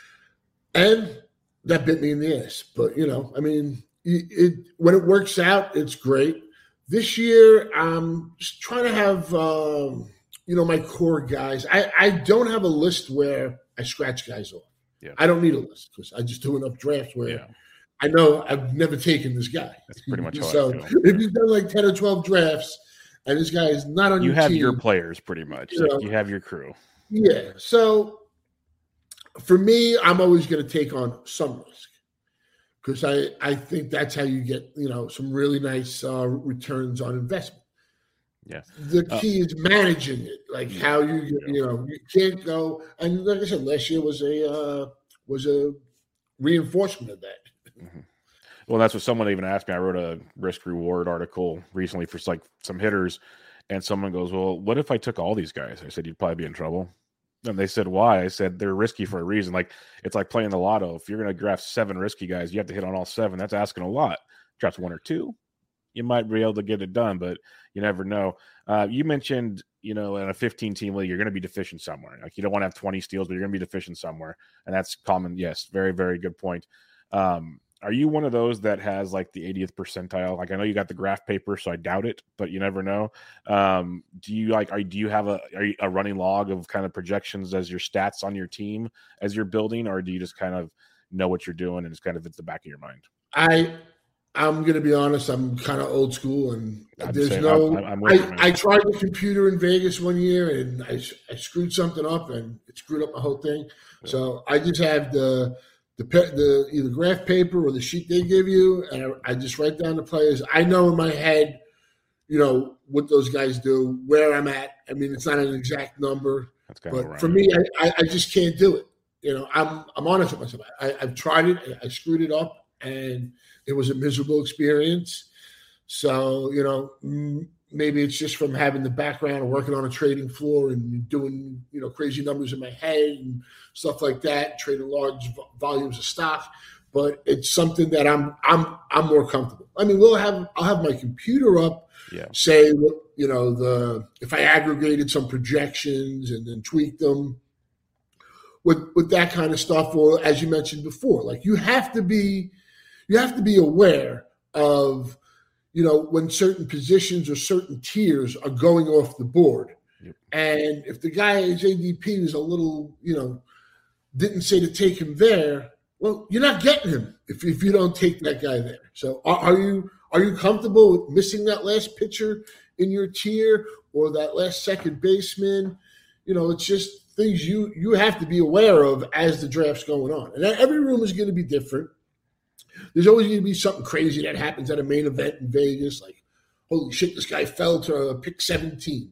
Speaker 3: And that bit me in the ass. But, you know, I mean, it, it when it works out, it's great. This year, I'm just trying to have, um, you know, my core guys. I, I don't have a list where I scratch guys off. Yeah. I don't need a list because I just do enough drafts where yeah. I know I've never taken this guy.
Speaker 2: That's pretty much how
Speaker 3: so
Speaker 2: I feel.
Speaker 3: If you've done like ten or twelve drafts and this guy is not on
Speaker 2: you
Speaker 3: your
Speaker 2: have
Speaker 3: team,
Speaker 2: your players pretty much. You, like know, you have your crew.
Speaker 3: Yeah. So for me, I'm always going to take on some risk because I, I think that's how you get, you know, some really nice uh, returns on investment.
Speaker 2: Yeah.
Speaker 3: The key uh, is managing it, like how you yeah. you know you can't go. And like I said, last year was a uh, was a reinforcement of that.
Speaker 2: Mm-hmm. Well, that's what someone even asked me. I wrote a risk reward article recently for like some hitters, and someone goes, "Well, what if I took all these guys?" I said, "You'd probably be in trouble." And they said, "Why?" I said, "They're risky for a reason. Like it's like playing the lotto. If you're going to draft seven risky guys, you have to hit on all seven. That's asking a lot. Draft one or two, you might be able to get it done, but you never know." Uh, you mentioned, you know, in a fifteen-team league, you're going to be deficient somewhere. Like you don't want to have twenty steals, but you're going to be deficient somewhere, and that's common. Yes, very, very good point. Um, are you one of those that has like the eightieth percentile? Like I know you got the graph paper, so I doubt it, but you never know. Um, do you like? Are do you have a are you a running log of kind of projections as your stats on your team as you're building, or do you just kind of know what you're doing and it's kind of at the back of your mind?
Speaker 3: I. I'm going to be honest. I'm kind of old school, and
Speaker 2: I'm
Speaker 3: there's
Speaker 2: saying,
Speaker 3: no.
Speaker 2: I'm, I'm
Speaker 3: I,
Speaker 2: you,
Speaker 3: I tried the computer in Vegas one year, and I, I screwed something up, and it screwed up my whole thing. Yeah. So I just have the the the either graph paper or the sheet they give you, and I, I just write down the players. I know in my head, you know, what those guys do, where I'm at. I mean, it's not an exact number,
Speaker 2: That's kind
Speaker 3: but
Speaker 2: of
Speaker 3: for me, I, I just can't do it. You know, I'm I'm honest with myself. I, I've tried it. I screwed it up, and it was a miserable experience. So, you know, maybe it's just from having the background of working on a trading floor and doing, you know, crazy numbers in my head and stuff like that, trading large volumes of stock. But it's something that I'm I'm I'm more comfortable. I mean, we'll have I'll have my computer up,
Speaker 2: yeah.
Speaker 3: say, you know, the if I aggregated some projections and then tweaked them with with that kind of stuff. Or as you mentioned before, like you have to be You have to be aware of, you know, when certain positions or certain tiers are going off the board. Yep. And if the guy's A D P is a little, you know, didn't say to take him there, well, you're not getting him if, if you don't take that guy there. So are, are you are you comfortable with missing that last pitcher in your tier or that last second baseman? You know, it's just things you, you have to be aware of as the draft's going on. And every room is going to be different. There's always going to be something crazy that happens at a main event in Vegas. Like, holy shit, this guy fell to pick seventeen.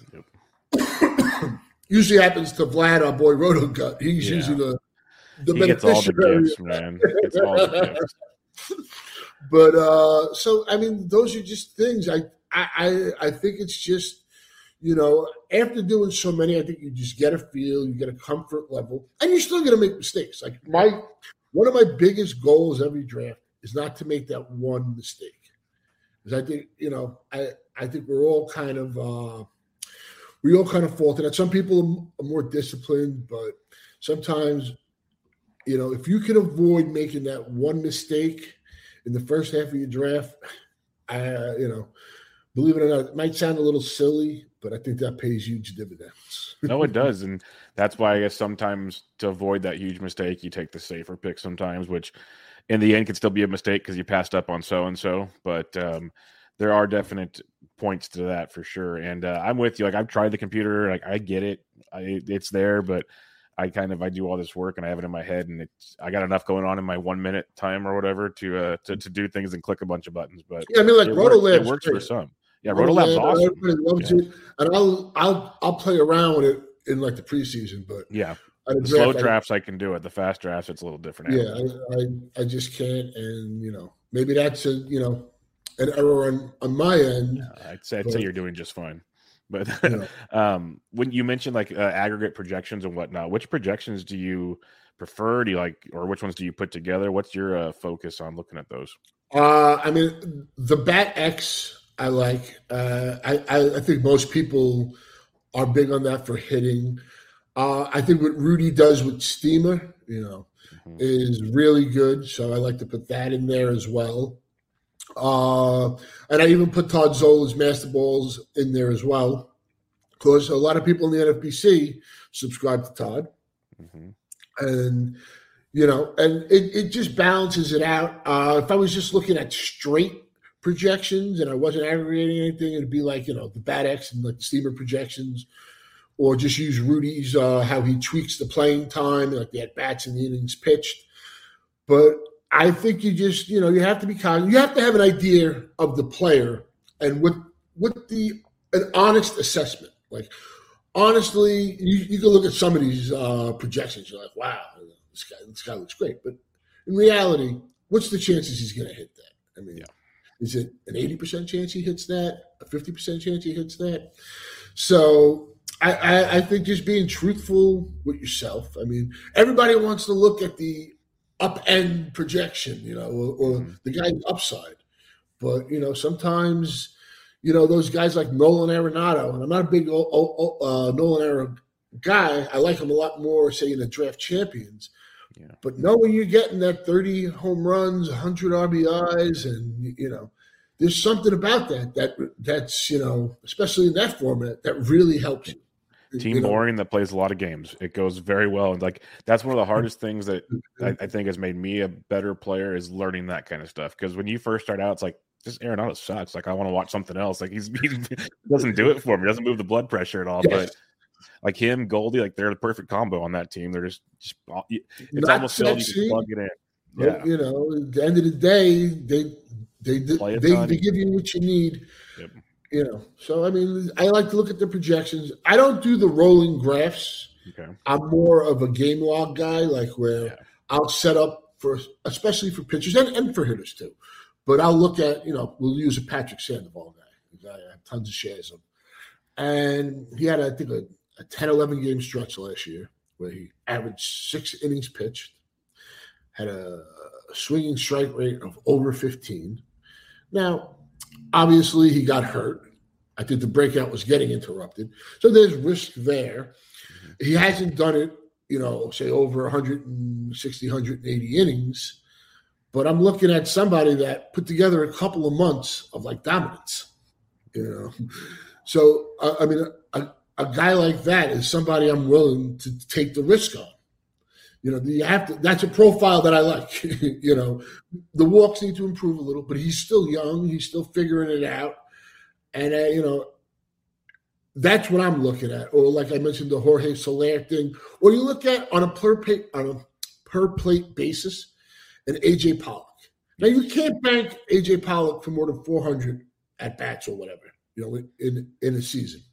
Speaker 3: Yep. Usually happens to Vlad, our boy Rotogut. He's yeah. usually the, the
Speaker 2: he gets all the gifts, man. He gets all the gifts.
Speaker 3: But, uh, so, I mean, those are just things. I, I, I think it's just, you know, after doing so many, I think you just get a feel, you get a comfort level, and you're still going to make mistakes. Like, my – one of my biggest goals every draft is not to make that one mistake. Because I think, you know, I, I think we're all kind of uh, we all kind of fault in that. Some people are more disciplined, but sometimes, you know, if you can avoid making that one mistake in the first half of your draft, I, you know, believe it or not, it might sound a little silly, but I think that pays huge dividends.
Speaker 2: No, it does. And that's why I guess sometimes to avoid that huge mistake, you take the safer pick sometimes, which in the end could still be a mistake because you passed up on so-and-so. But um, there are definite points to that for sure. And uh, I'm with you. Like I've tried the computer. Like I get it. I, it's there, but I kind of I do all this work and I have it in my head, and it's I got enough going on in my one minute time or whatever to uh to, to do things and click a bunch of buttons. But
Speaker 3: yeah, I mean, like
Speaker 2: it
Speaker 3: Roto
Speaker 2: works, it
Speaker 3: Labs
Speaker 2: works
Speaker 3: great.
Speaker 2: for some. Yeah, Roto Labs awesome.
Speaker 3: Everybody loves
Speaker 2: yeah.
Speaker 3: it, and I'll I'll I'll play around with it in like the preseason. But
Speaker 2: yeah,
Speaker 3: the
Speaker 2: draft, slow drafts I, I can do it. The fast drafts it's a little different.
Speaker 3: Yeah, I, I I just can't, and you know maybe that's a you know an error on on my end.
Speaker 2: Yeah, I'd say I'd
Speaker 3: but,
Speaker 2: say you're doing just fine. But
Speaker 3: you know.
Speaker 2: um, when you mentioned like uh, aggregate projections and whatnot, which projections do you prefer? Do you like, or which ones do you put together? What's your uh, focus on looking at those?
Speaker 3: Uh, I mean, the Bat X I like. Uh, I, I I think most people are big on that for hitting. Uh, I think what Rudy does with Steamer, you know, mm-hmm. is really good. So I like to put that in there as well. Uh, and I even put Todd Zola's Master Balls in there as well, because a lot of people in the N F B C subscribe to Todd,
Speaker 2: mm-hmm.
Speaker 3: and you know, and it, it just balances it out. Uh, if I was just looking at straight projections and I wasn't aggregating anything, it'd be like you know the Bat X and like the Steamer projections, or just use Rudy's uh, how he tweaks the playing time, like the at bats and the innings pitched, but. I think you just, you know, you have to be cognizant. You have to have an idea of the player and with with the an honest assessment. Like, honestly, you, you can look at some of these uh, projections. You're like, wow, this guy, this guy looks great. But in reality, what's the chances he's going to hit that? I mean,
Speaker 2: yeah.
Speaker 3: Is it an eighty percent chance he hits that? A fifty percent chance he hits that? So I, I, I think just being truthful with yourself. I mean, everybody wants to look at the up-end projection, you know, or, or mm-hmm. the guy's upside. But, you know, sometimes, you know, those guys like Nolan Arenado, and I'm not a big uh, Nolan Arenado guy. I like him a lot more, say, in the draft champions.
Speaker 2: Yeah.
Speaker 3: But knowing you're getting that thirty home runs, one hundred R B Is, and, you know, there's something about that, that that's, you know, especially in that format, that really helps you.
Speaker 2: Team you know? Boring that plays a lot of games. It goes very well. And like, that's one of the hardest things that I, I think has made me a better player is learning that kind of stuff. Because when you first start out, it's like, this Arenado sucks. Like, I want to watch something else. Like, he's, he doesn't do it for me. He doesn't move the blood pressure at all. Yes. But like him, Goldie, like they're the perfect combo on that team. They're just, just it's
Speaker 3: Not
Speaker 2: almost so you can plug it in. Yeah.
Speaker 3: But, you know, at the end of the day, they they they, they, they give you what you need.
Speaker 2: Yep.
Speaker 3: You know, so I mean, I like to look at the projections. I don't do the rolling graphs.
Speaker 2: Okay.
Speaker 3: I'm more of a game log guy, like where
Speaker 2: yeah.
Speaker 3: I'll set up for, especially for pitchers and, and for hitters too. But I'll look at, you know, we'll use a Patrick Sandoval guy. I have tons of shares of him. And he had, I think, a, a ten, eleven game stretch last year where he averaged six innings pitched, had a, a swinging strike rate of over fifteen. Now, obviously, he got hurt. I think the breakout was getting interrupted. So there's risk there. Mm-hmm. He hasn't done it, you know, say over one sixty, one eighty innings. But I'm looking at somebody that put together a couple of months of, like, dominance, you know. So, uh, I mean, a, a guy like that is somebody I'm willing to take the risk on. You know, you have to. That's a profile that I like. You know, the walks need to improve a little, but he's still young. He's still figuring it out, and uh, you know, that's what I'm looking at. Or like I mentioned, the Jorge Soler thing. Or you look at on a per plate on a per plate basis, an A J Pollock. Now you can't bank A J Pollock for more than four hundred at bats or whatever. You know, in in a season.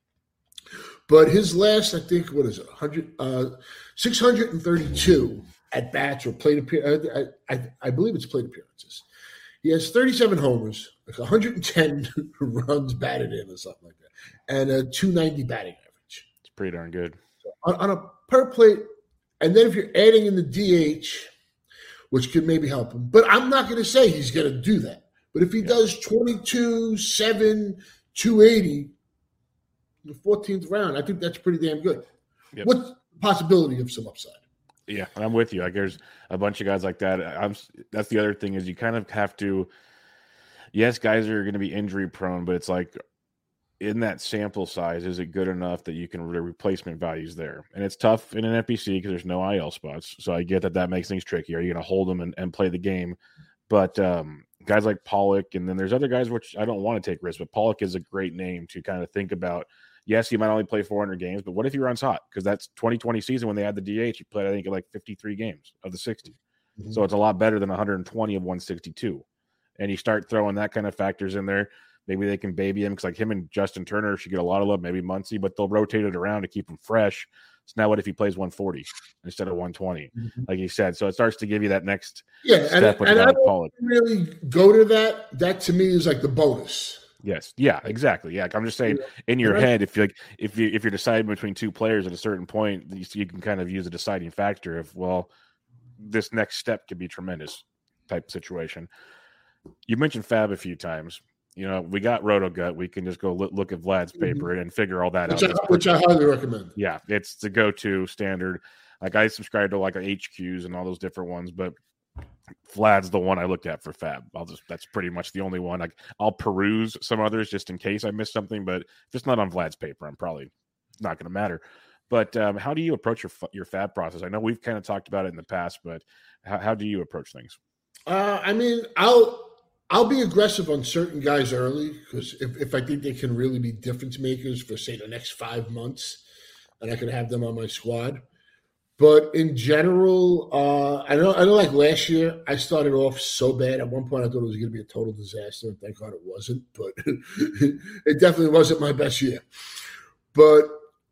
Speaker 3: But his last, I think, what is it, one hundred, uh, six hundred thirty-two at bats or plate appearances. I, I, I believe it's plate appearances. He has thirty-seven homers, like one hundred ten runs batted in or something like that, and a two ninety batting average.
Speaker 2: It's pretty darn good.
Speaker 3: So on, on a per plate, and then if you're adding in the D H, which could maybe help him, but I'm not going to say he's going to do that. But if he yeah. does twenty-two, seven, two eighty, the fourteenth round, I think that's pretty damn good.
Speaker 2: Yep.
Speaker 3: What's the possibility of some upside?
Speaker 2: Yeah, I'm with you. Like, there's a bunch of guys like that. I'm. That's the other thing is you kind of have to. Yes, guys are going to be injury prone, but it's like in that sample size, is it good enough that you can the replacement values there? And it's tough in an F B C because there's no I L spots. So I get that that makes things tricky. Are you going to hold them and, and play the game? But um, guys like Pollock, and then there's other guys which I don't want to take risks, but Pollock is a great name to kind of think about. yes, he might only play four hundred games, but what if he runs hot? Because that's twenty twenty season when they had the D H, he played, I think, like fifty-three games of the sixty. Mm-hmm. So it's a lot better than one hundred twenty of one sixty-two. And you start throwing that kind of factors in there. Maybe they can baby him because like him and Justin Turner should get a lot of love, maybe Muncy, but they'll rotate it around to keep him fresh. So now what if he plays one forty instead of one twenty, mm-hmm. like you said? So it starts to give you that next
Speaker 3: yeah,
Speaker 2: step.
Speaker 3: And, and I don't really go to that. That to me is like the bonus.
Speaker 2: Yes. Yeah, exactly. Yeah. I'm just saying in your head, if you like, if you, if you're deciding between two players at a certain point, you, you can kind of use a deciding factor of, well, this next step could be tremendous type situation. You mentioned Fab a few times. You know, we got RotoGut. We can just go look, look at Vlad's paper mm-hmm. and figure all that
Speaker 3: which
Speaker 2: out.
Speaker 3: I, which I highly recommend.
Speaker 2: Yeah. It's the go-to standard. Like I subscribe to like H Qs and all those different ones, but Vlad's the one I looked at for Fab. I'll just that's pretty much the only one. Like I'll peruse some others just in case I miss something, but if it's not on Vlad's paper, I'm probably not going to matter. But um, how do you approach your your Fab process? I know we've kind of talked about it in the past, but how, how do you approach things?
Speaker 3: Uh, I mean, I'll I'll be aggressive on certain guys early because if, if I think they can really be difference makers for say the next five months, and I can have them on my squad. But in general, uh, I know I know. Like last year, I started off so bad. At one point, I thought it was going to be a total disaster, and thank God it wasn't. But it definitely wasn't my best year. But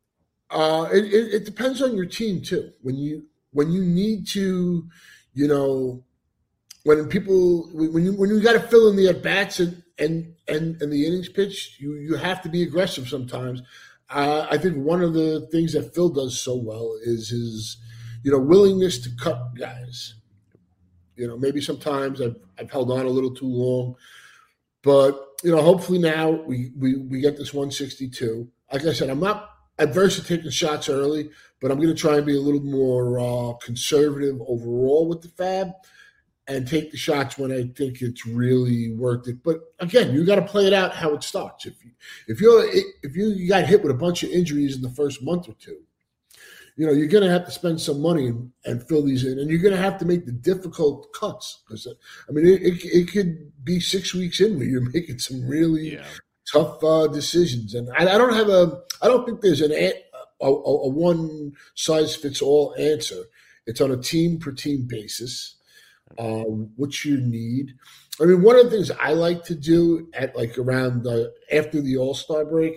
Speaker 3: uh, it, it, it depends on your team too. When you when you need to, you know, when people when you when you got to fill in the at bats and and and and the innings pitch, you you have to be aggressive sometimes. Uh, I think one of the things that Phil does so well is his, you know, willingness to cut guys. You know, maybe sometimes I've I've held on a little too long, but you know, hopefully now we we we get this one sixty-two. Like I said, I'm not adverse to taking shots early, but I'm going to try and be a little more uh, conservative overall with the Fab and take the shots when I think it's really worth it. But again, you got to play it out how it starts. If you if you're if you got hit with a bunch of injuries in the first month or two, you know you're going to have to spend some money and, and fill these in, and you're going to have to make the difficult cuts. Because I mean, it, it it could be six weeks in where you're making some really yeah. tough uh, decisions. And I, I don't have a I don't think there's an a, a, a one size fits all answer. It's on a team per team basis. Uh, what you need. I mean, one of the things I like to do at like around the after the All-Star break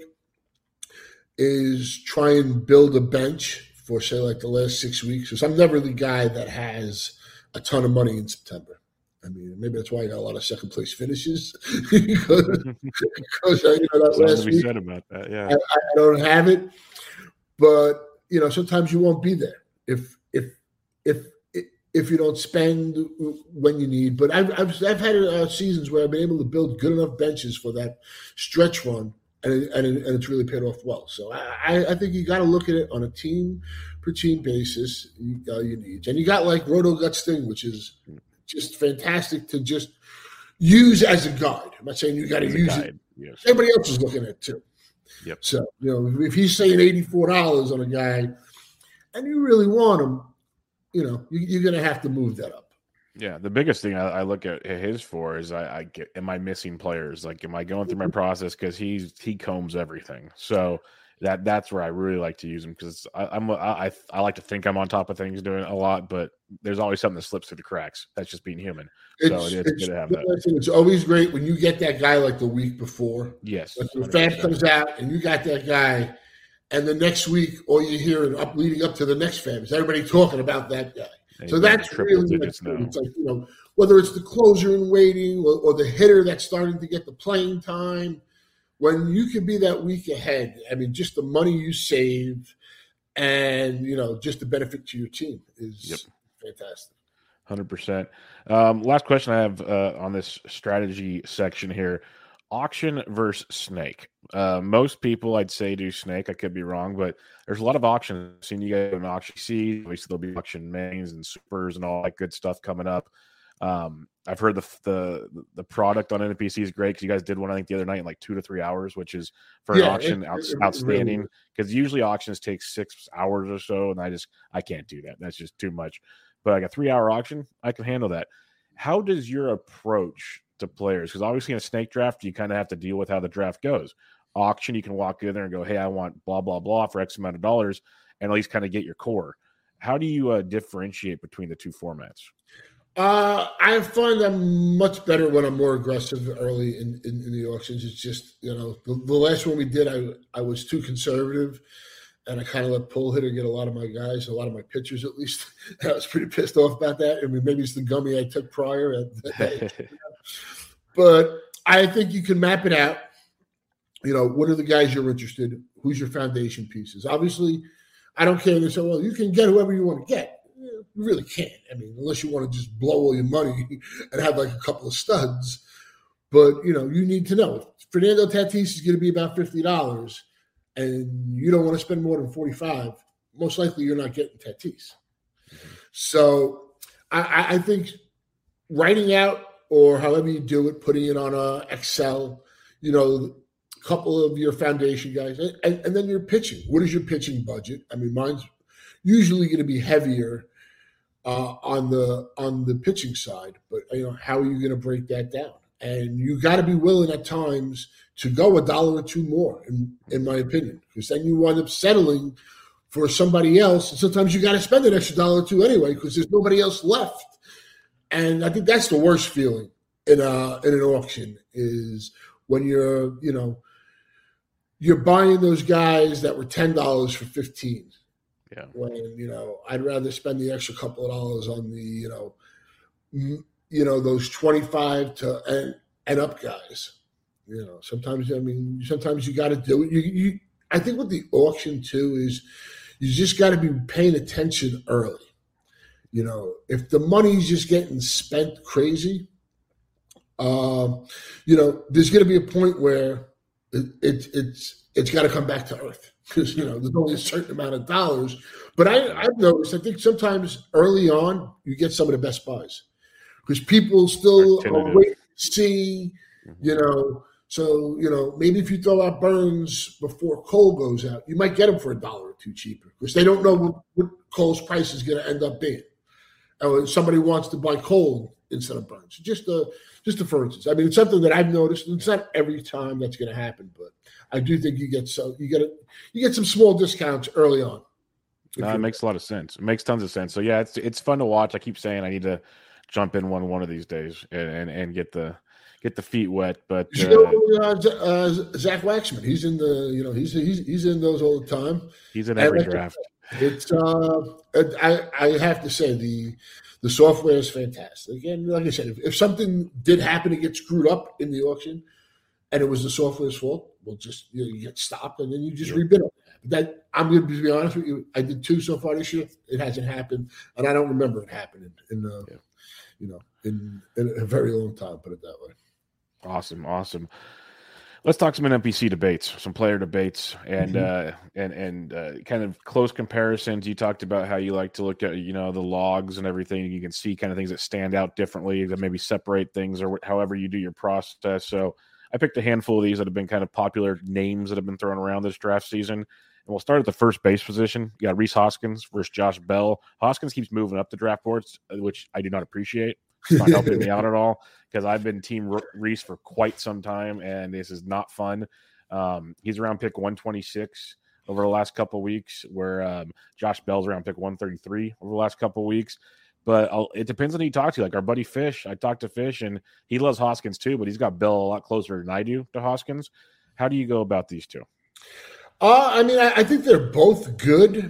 Speaker 3: is try and build a bench for say like the last six weeks. Because I'm never the guy that has a ton of money in September. I mean, maybe that's why I got a lot of second place finishes because, because you know that last week
Speaker 2: said about that. Yeah,
Speaker 3: I, I don't have it, but you know sometimes you won't be there if if if. if you don't spend when you need. But I've I've, I've had uh, seasons where I've been able to build good enough benches for that stretch run, and it, and, it, and it's really paid off well. So I, I think you got to look at it on a team per team basis. You got your needs, and you got like RotoGut Sting, which is just fantastic to just use as a guide. I'm not saying you got to use it. Yes. Everybody else is looking at it too.
Speaker 2: Yep.
Speaker 3: So you know if he's saying eighty-four dollars on a guy, and you really want him. You know, you, you're going to have to move that up.
Speaker 2: Yeah, the biggest thing I, I look at his for is I, I get, am I missing players? Like, am I going through my process because he's he combs everything? So that that's where I really like to use him because I'm I I like to think I'm on top of things doing a lot, but there's always something that slips through the cracks. That's just being human.
Speaker 3: It's,
Speaker 2: so it, it's,
Speaker 3: it's
Speaker 2: good to have that.
Speaker 3: It's always great when you get that guy like the week before.
Speaker 2: Yes,
Speaker 3: like the Fab comes out and you got that guy. And the next week, all you hear up leading up to the next Fab is everybody talking about that guy. And so that's really like, it's like, you know, whether it's the closer in waiting or, or the hitter that's starting to get the playing time, when you can be that week ahead, I mean, just the money you save and, you know, just the benefit to your team is yep. fantastic.
Speaker 2: one hundred percent. Um, last question I have uh, on this strategy section here. Auction versus snake. Uh, most people, I'd say, do snake. I could be wrong, but there's a lot of auctions. I've seen you guys an auction C. Obviously, there'll be auction mains and supers and all that good stuff coming up. Um, I've heard the the the product on N P C is great because you guys did one, I think, the other night in like two to three hours, which is for yeah, an auction it, out, it, outstanding. Because really usually auctions take six hours or so, and I just I can't do that. That's just too much. But like a three hour auction, I can handle that. How does your approach to players? Because obviously in a snake draft, you kind of have to deal with how the draft goes. auction, you can walk in there and go, hey, I want blah, blah, blah for X amount of dollars, and at least kind of get your core. How do you uh, differentiate between the two formats?
Speaker 3: Uh, I find I'm much better when I'm more aggressive early in, in, in the auctions. It's just, you know, the, the last one we did, I I was too conservative, and I kind of let pull hitter get a lot of my guys, a lot of my pitchers at least. I was pretty pissed off about that. I mean, maybe it's the gummy I took prior. But I think you can map it out. You know, what are the guys you're interested in? Who's your foundation pieces? Obviously, I don't care. They say, well, you can get whoever you want to get. You really can't. I mean, unless you want to just blow all your money and have like a couple of studs. But, you know, you need to know. If Fernando Tatis is going to be about fifty dollars and you don't want to spend more than forty-five dollars, most likely you're not getting Tatis. Mm-hmm. So I, I think writing out or however you do it, putting it on a Excel, you know, a couple of your foundation guys, and, and then your pitching. What is your pitching budget? I mean, mine's usually going to be heavier uh, on the on the pitching side, but you know, how are you going to break that down? And you got to be willing at times to go a dollar or two more, in, in my opinion, because then you wind up settling for somebody else. And sometimes you got to spend an extra dollar or two anyway because there's nobody else left. And I think that's the worst feeling in a in an auction is when you're you know you're buying those guys that were ten dollars for fifteen.
Speaker 2: Yeah.
Speaker 3: When, you know, I'd rather spend the extra couple of dollars on the, you know, m- you know, those twenty-five to and, and up guys. You know, sometimes, I mean, sometimes you got to do it. You, you, I think with the auction too is you just got to be paying attention early. You know, if the money's just getting spent crazy, um, you know, there's going to be a point where it, it, it's it's got to come back to earth. Because, you know, there's only a certain amount of dollars. But I, I've noticed, I think sometimes early on, you get some of the best buys. Because people still are waiting to see, you know. So, you know, maybe if you throw out Burns before Cole goes out, you might get him for a dollar or two cheaper. Because they don't know what, what Cole's price is going to end up being. Or somebody wants to buy Cole instead of Burns. Just a, just a for instance. I mean, it's something that I've noticed. It's not every time that's going to happen, but I do think you get so you get a, you get some small discounts early on.
Speaker 2: No, it makes a lot of sense. It makes tons of sense. So yeah, it's it's fun to watch. I keep saying I need to jump in one one of these days and and, and get the get the feet wet. But
Speaker 3: you know, uh, uh, Zach Waxman, he's in the you know he's he's he's in those all the time.
Speaker 2: He's in every
Speaker 3: and
Speaker 2: draft.
Speaker 3: It's uh, I I have to say the the software is fantastic. And like I said, if, if something did happen to get screwed up in the auction, and it was the software's fault, we'll just you, know, you get stopped and then you just yeah. rebid on that. That I'm going to be honest with you. I did two so far this year. It hasn't happened, and I don't remember it happening in, uh, yeah. you know, in, in a very long time. Put it that way.
Speaker 2: Awesome, awesome. Let's talk some N P C debates, some player debates, and mm-hmm. uh, and and uh, kind of close comparisons. You talked about how you like to look at, you know, the logs and everything. You can see kind of things that stand out differently, that maybe separate things, or however you do your process. So I picked a handful of these that have been kind of popular names that have been thrown around this draft season. And we'll start at the first base position. You got Rhys Hoskins versus Josh Bell. Hoskins keeps moving up the draft boards, which I do not appreciate. It's not helping me out at all because I've been Team Rhys for quite some time, and this is not fun. Um, he's around pick one twenty-six over the last couple of weeks, where um, Josh Bell's around pick one thirty-three over the last couple of weeks. But I'll, it depends on who you talk to. Like our buddy Fish, I talked to Fish, and he loves Hoskins too, but he's got Bell a lot closer than I do to Hoskins. How do you go about these two?
Speaker 3: Uh, I mean, I, I think they're both good.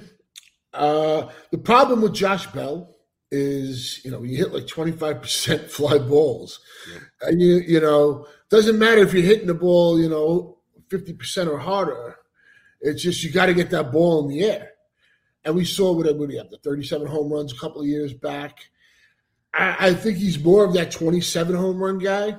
Speaker 3: Uh, the problem with Josh Bell is, you know, you hit like twenty-five percent fly balls. Yeah. And, you you know, doesn't matter if you're hitting the ball, you know, fifty percent or harder. It's just you got to get that ball in the air. And we saw what what he had, the thirty-seven home runs a couple of years back. I, I think he's more of that twenty-seven home run guy.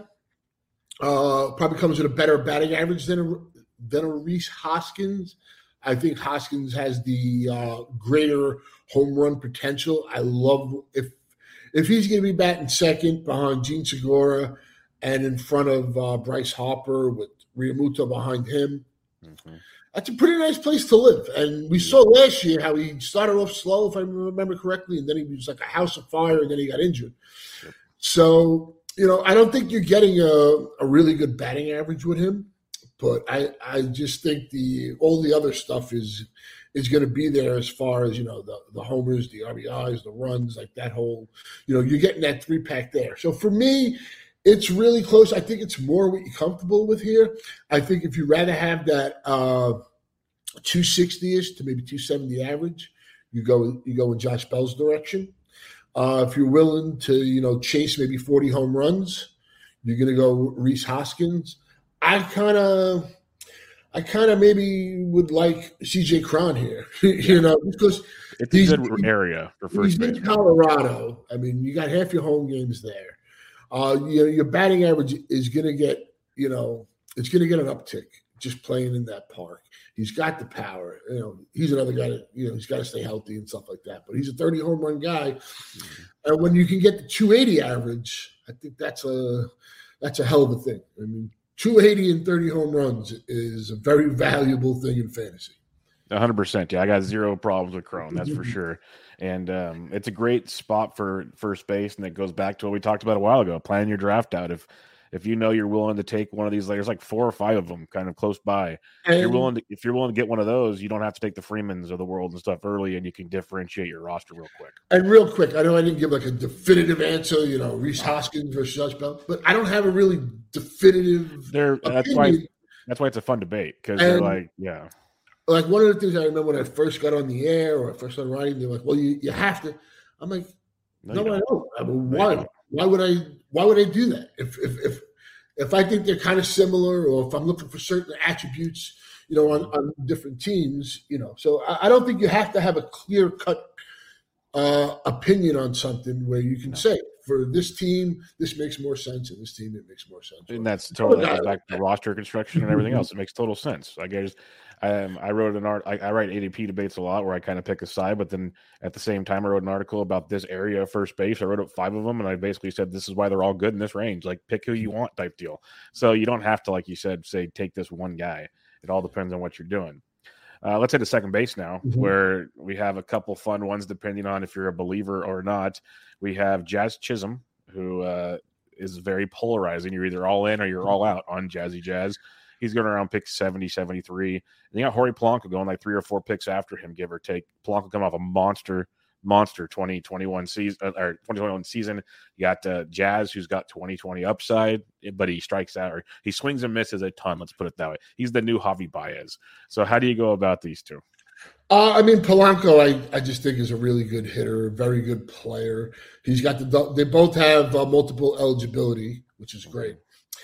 Speaker 3: Uh, probably comes with a better batting average than a, than a Rhys Hoskins. I think Hoskins has the uh, greater home run potential. I love if if he's going to be batting second behind Gene Segura and in front of uh, Bryce Harper with Realmuto behind him. Mm-hmm. That's a pretty nice place to live. And we saw last year how he started off slow, if I remember correctly, and then he was like a house of fire, and then he got injured. Yep. So, you know, I don't think you're getting a, a really good batting average with him, But I, I just think the all the other stuff is is going to be there as far as, you know, the, the homers, the R B Is, the runs, like that whole, you know, you're getting that three-pack there. So for me, it's really close. I think it's more what you're comfortable with here. I think if you'd rather have that uh, two sixty-ish to maybe two seventy average, you go you go in Josh Bell's direction. Uh, if you're willing to, you know, chase maybe forty home runs, you're going to go Rhys Hoskins. I kind of, I kind of maybe would like C J Cron here, you know, because
Speaker 2: it's a good area for first base.
Speaker 3: He's in Colorado. I mean, you got half your home games there. Uh, you know, your batting average is going to get, you know, it's going to get an uptick just playing in that park. He's got the power. You know, he's another guy that, you know, he's got to stay healthy and stuff like that. But he's a thirty home run guy. Mm-hmm. And when you can get the two eighty average, I think that's a that's a hell of a thing. I mean, two eighty and thirty home runs is a very valuable thing in fantasy.
Speaker 2: one hundred percent. Yeah, I got zero problems with Cron, that's for sure. And um, it's a great spot for first base, and it goes back to what we talked about a while ago, planning your draft out. If if you know you're willing to take one of these, there's like four or five of them kind of close by.
Speaker 3: And,
Speaker 2: if you're willing to, if you're willing to get one of those, you don't have to take the Freemans of the world and stuff early, and you can differentiate your roster real quick.
Speaker 3: And real quick, I know I didn't give like a definitive answer, you know, Rhys Hoskins versus Josh Bell, but I don't have a really definitive.
Speaker 2: There, that's why. That's why it's a fun debate, because they're like, yeah.
Speaker 3: Like one of the things I remember when I first got on the air or I first started writing, they're like, "Well, you, you have to." I'm like, "No, no I don't. I mean, why? No, why would I? Why would I do that? If if if if I think they're kind of similar, or if I'm looking for certain attributes, you know, on, on different teams, you know." So I, I don't think you have to have a clear cut uh, opinion on something where you can no. say, for this team, this makes more sense, and this team, it makes more sense.
Speaker 2: And that's totally that goes back to roster construction and everything else. It makes total sense. I guess um, I wrote an art. I, I write A D P debates a lot, where I kind of pick a side, but then at the same time, I wrote an article about this area of first base. I wrote up five of them, and I basically said this is why they're all good in this range. Like, pick who you want, type deal. So you don't have to, like you said, say take this one guy. It all depends on what you're doing. Uh, let's head to second base now, mm-hmm. where we have a couple fun ones depending on if you're a believer or not. We have Jazz Chisholm, who uh, is very polarizing. You're either all in or you're all out on Jazzy Jazz. He's going around pick seventy, seventy-three. And you got Jorge Polanco going like three or four picks after him, give or take. Polanco coming off a monster, monster twenty twenty-one season, or twenty twenty-one season. You got uh, Jazz, who's got twenty twenty upside, but he strikes out, or he swings and misses a ton. Let's put it that way. He's the new Javi Baez. So how do you go about these two?
Speaker 3: Uh, I mean, Polanco, I, I just think is a really good hitter, very good player. He's got the they both have uh, multiple eligibility, which is great.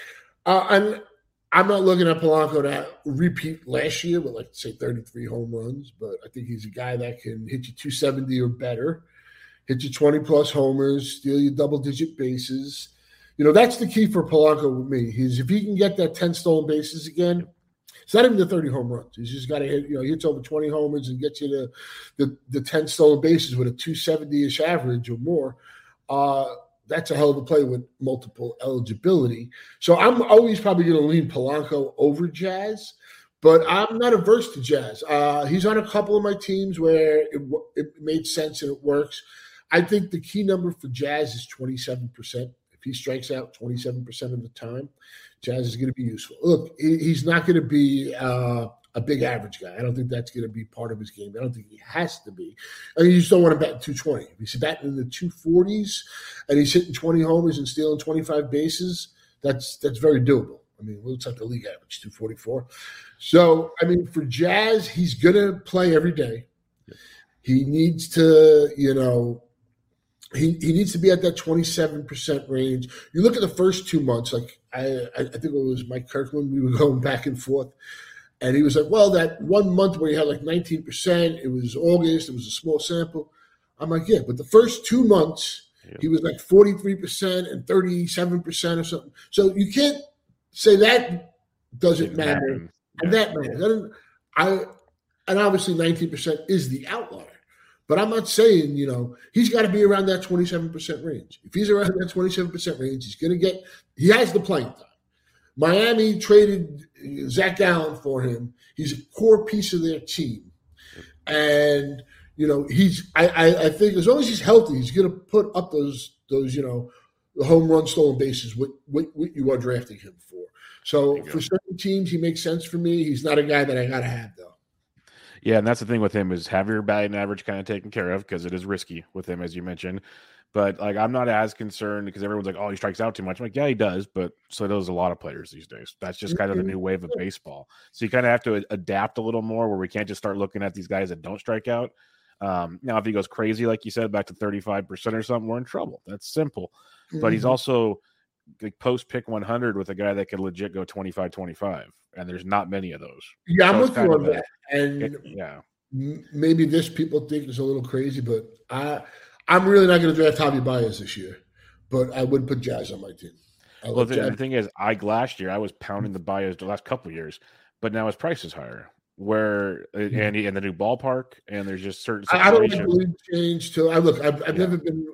Speaker 3: Uh, and I'm not looking at Polanco to repeat last year with, like, say, thirty-three home runs, but I think he's a guy that can hit you two seventy or better, hit you twenty plus homers, steal you double digit bases. You know, that's the key for Polanco with me. He's if he can get that ten stolen bases again. It's not even the thirty home runs. He's just got to hit, you know, he hits over twenty homers and gets you to the, the ten stolen bases with a two seventy-ish average or more. Uh, that's a hell of a play with multiple eligibility. So I'm always probably going to lean Polanco over Jazz, but I'm not averse to Jazz. Uh, he's on a couple of my teams where it, it made sense and it works. I think the key number for Jazz is twenty-seven percent. If he strikes out twenty-seven percent of the time, Jazz is going to be useful. Look, he's not going to be uh, a big average guy. I don't think that's going to be part of his game. I don't think he has to be. I mean, you just don't want to bet two twenty. If he's batting in the two forties and he's hitting twenty homers and stealing twenty-five bases, that's that's very doable. I mean, it looks like the league average, two forty-four. So, I mean, for Jazz, he's going to play every day. He needs to, you know, He he needs to be at that twenty-seven percent range. You look at the first two months, like I, I think it was Mike Kirkland, we were going back and forth. And he was like, well, that one month where he had like nineteen percent, it was August, it was a small sample. I'm like, yeah, but the first two months, yeah. he was like forty-three percent and thirty-seven percent or something. So you can't say that doesn't matter. Yeah. And that matters. I, and obviously nineteen percent is the outlier. But I'm not saying, you know, he's got to be around that twenty-seven percent range. If he's around that twenty-seven percent range, he's going to get – he has the playing time. Miami traded Zach Gallen for him. He's a core piece of their team. And, you know, he's I, – I, I think as long as he's healthy, he's going to put up those, those you know, the home run stolen bases, what, what, what you are drafting him for. So for certain teams, he makes sense for me. He's not a guy that I got to have, though.
Speaker 2: Yeah, and that's the thing with him is have your batting average kind of taken care of because it is risky with him, as you mentioned. But like, I'm not as concerned because everyone's like, "Oh, he strikes out too much." I'm like, yeah, he does, but so does a lot of players these days. That's just kind of the new wave of baseball. So you kind of have to adapt a little more, where we can't just start looking at these guys that don't strike out. Um, now, if he goes crazy, like you said, back to thirty-five percent or something, we're in trouble. That's simple. Mm-hmm. But he's also like post pick one hundred with a guy that could legit go twenty-five twenty-five, and there's not many of those.
Speaker 3: Yeah,
Speaker 2: so
Speaker 3: I'm with you on that. And
Speaker 2: it, yeah,
Speaker 3: maybe this people think is a little crazy, but I, I'm really not going to draft Javi Baez this year. But I would put Jazz on my team. I
Speaker 2: well, the, the thing is, I last year I was pounding the Baez the last couple of years, but now his price is higher. Where mm-hmm. and he, and the new ballpark, and there's just certain situations.
Speaker 3: I don't believe change too. I look, I've, I've yeah. never been.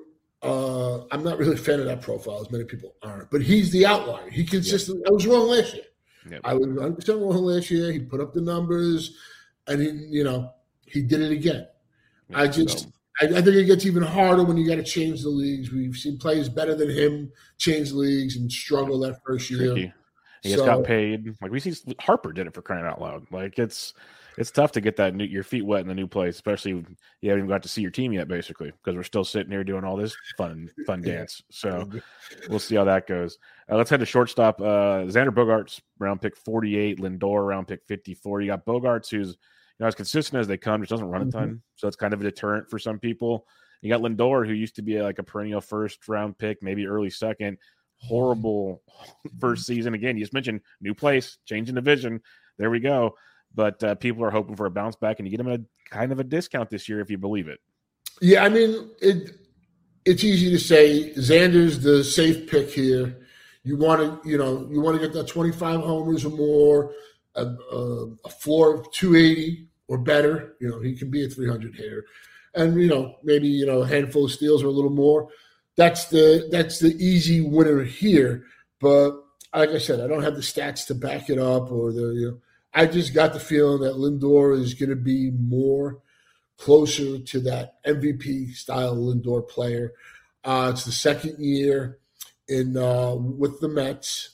Speaker 3: Uh, I'm not really a fan of that profile, as many people aren't. But he's the outlier. He consistently. Yeah. I was wrong last year. Yep. I was one hundred percent wrong last year. He put up the numbers, and he, you know, he did it again. Yeah, I just, so. I, I think it gets even harder when you got to change the leagues. We've seen players better than him change leagues and struggle that first year.
Speaker 2: Tricky. He so, just got paid. Like we see, Harper did it for crying out loud. Like it's. It's tough to get that new, your feet wet in the new place, especially when you haven't even got to see your team yet, basically, because we're still sitting here doing all this fun, fun dance. So we'll see how that goes. Uh, let's head to shortstop. Uh, Xander Bogaerts, round pick forty-eight. Lindor, round pick fifty-four. You got Bogaerts, who's you know as consistent as they come, just doesn't run a ton, mm-hmm. so it's kind of a deterrent for some people. You got Lindor, who used to be like a perennial first round pick, maybe early second. Horrible first season. Again, you just mentioned new place, changing division. There we go. But uh, people are hoping for a bounce back, and you get them at a kind of a discount this year if you believe it.
Speaker 3: Yeah, I mean, it. It's easy to say Xander's the safe pick here. You want to, you know, you want to get that twenty-five homers or more, a, a, a floor of two eighty or better. You know, he can be a three hundred hitter, and you know, maybe you know a handful of steals or a little more. That's the that's the easy winner here. But like I said, I don't have the stats to back it up or the you know. I just got the feeling that Lindor is going to be more closer to that M V P style Lindor player. Uh, it's the second year in uh, with the Mets,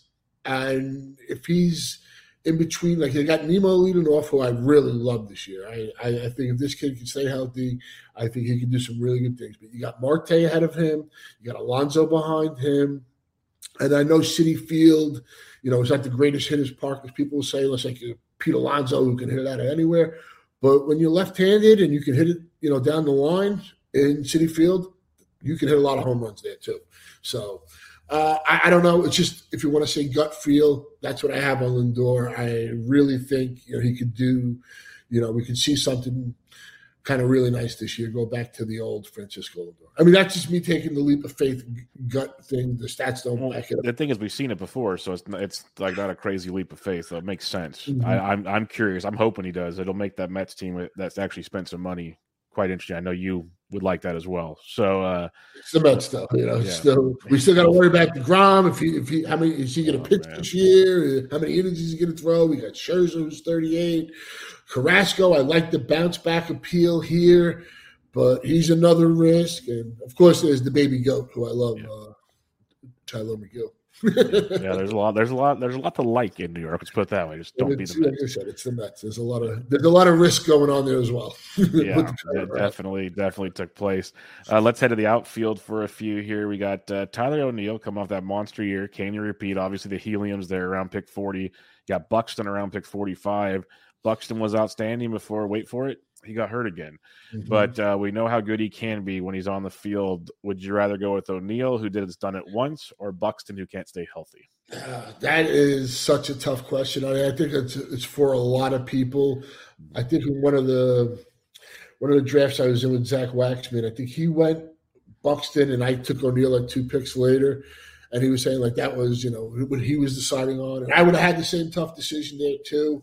Speaker 3: and if he's in between, like they got Nemo leading off, who I really love this year. I, I, I think if this kid can stay healthy, I think he can do some really good things. But you got Marte ahead of him, you got Alonso behind him, and I know Citi Field, you know, is not the greatest hitter's park, as people will say, unless like Pete Alonso, who can hit it out of anywhere. But when you're left-handed and you can hit it, you know, down the line in Citi Field, you can hit a lot of home runs there too. So uh, I, I don't know. It's just if you want to say gut feel, that's what I have on Lindor. I really think you know he could do. You know, we could see something kind of really nice this year. Go back to the old Francisco Lindor. I mean, that's just me taking the leap of faith gut thing. The stats don't well, back it up.
Speaker 2: The thing is, we've seen it before, so it's it's like not a crazy leap of faith. So it makes sense. Mm-hmm. I, I'm I'm curious. I'm hoping he does. It'll make that Mets team that's actually spent some money quite interesting. I know you would like that as well. So uh,
Speaker 3: it's the Mets stuff, you know. Yeah. Still, we still got to worry about DeGrom. If he, if he, how many is he going to oh, pitch man. this year? How many innings is he going to throw? We got Scherzer, who's thirty-eight. Carrasco, I like the bounce back appeal here, but he's another risk. And of course, there's the baby goat, who I love, yeah. uh, Tyler McGill.
Speaker 2: yeah, there's a lot. There's a lot. There's a lot to like in New York. Let's put it that way. Just don't be the
Speaker 3: Mets. Like I said, it's the Mets. There's a lot of there's a lot of risk going on there as well.
Speaker 2: yeah, it definitely, definitely took place. Uh, let's head to the outfield for a few here. We got uh, Tyler O'Neill come off that monster year. Can you repeat? Obviously, the helium's there around pick forty. You got Buxton around pick forty-five. Buxton was outstanding before. Wait for it. He got hurt again. Mm-hmm. But uh, we know how good he can be when he's on the field. Would you rather go with O'Neill, who did it's done it once, or Buxton, who can't stay healthy?
Speaker 3: Uh, that is such a tough question. I mean, I think it's it's for a lot of people. I think in one of the one of the drafts I was in with Zach Waxman, I think he went Buxton, and I took O'Neill like two picks later. And he was saying like that was, you know, what he was deciding on. And I would have had the same tough decision there too.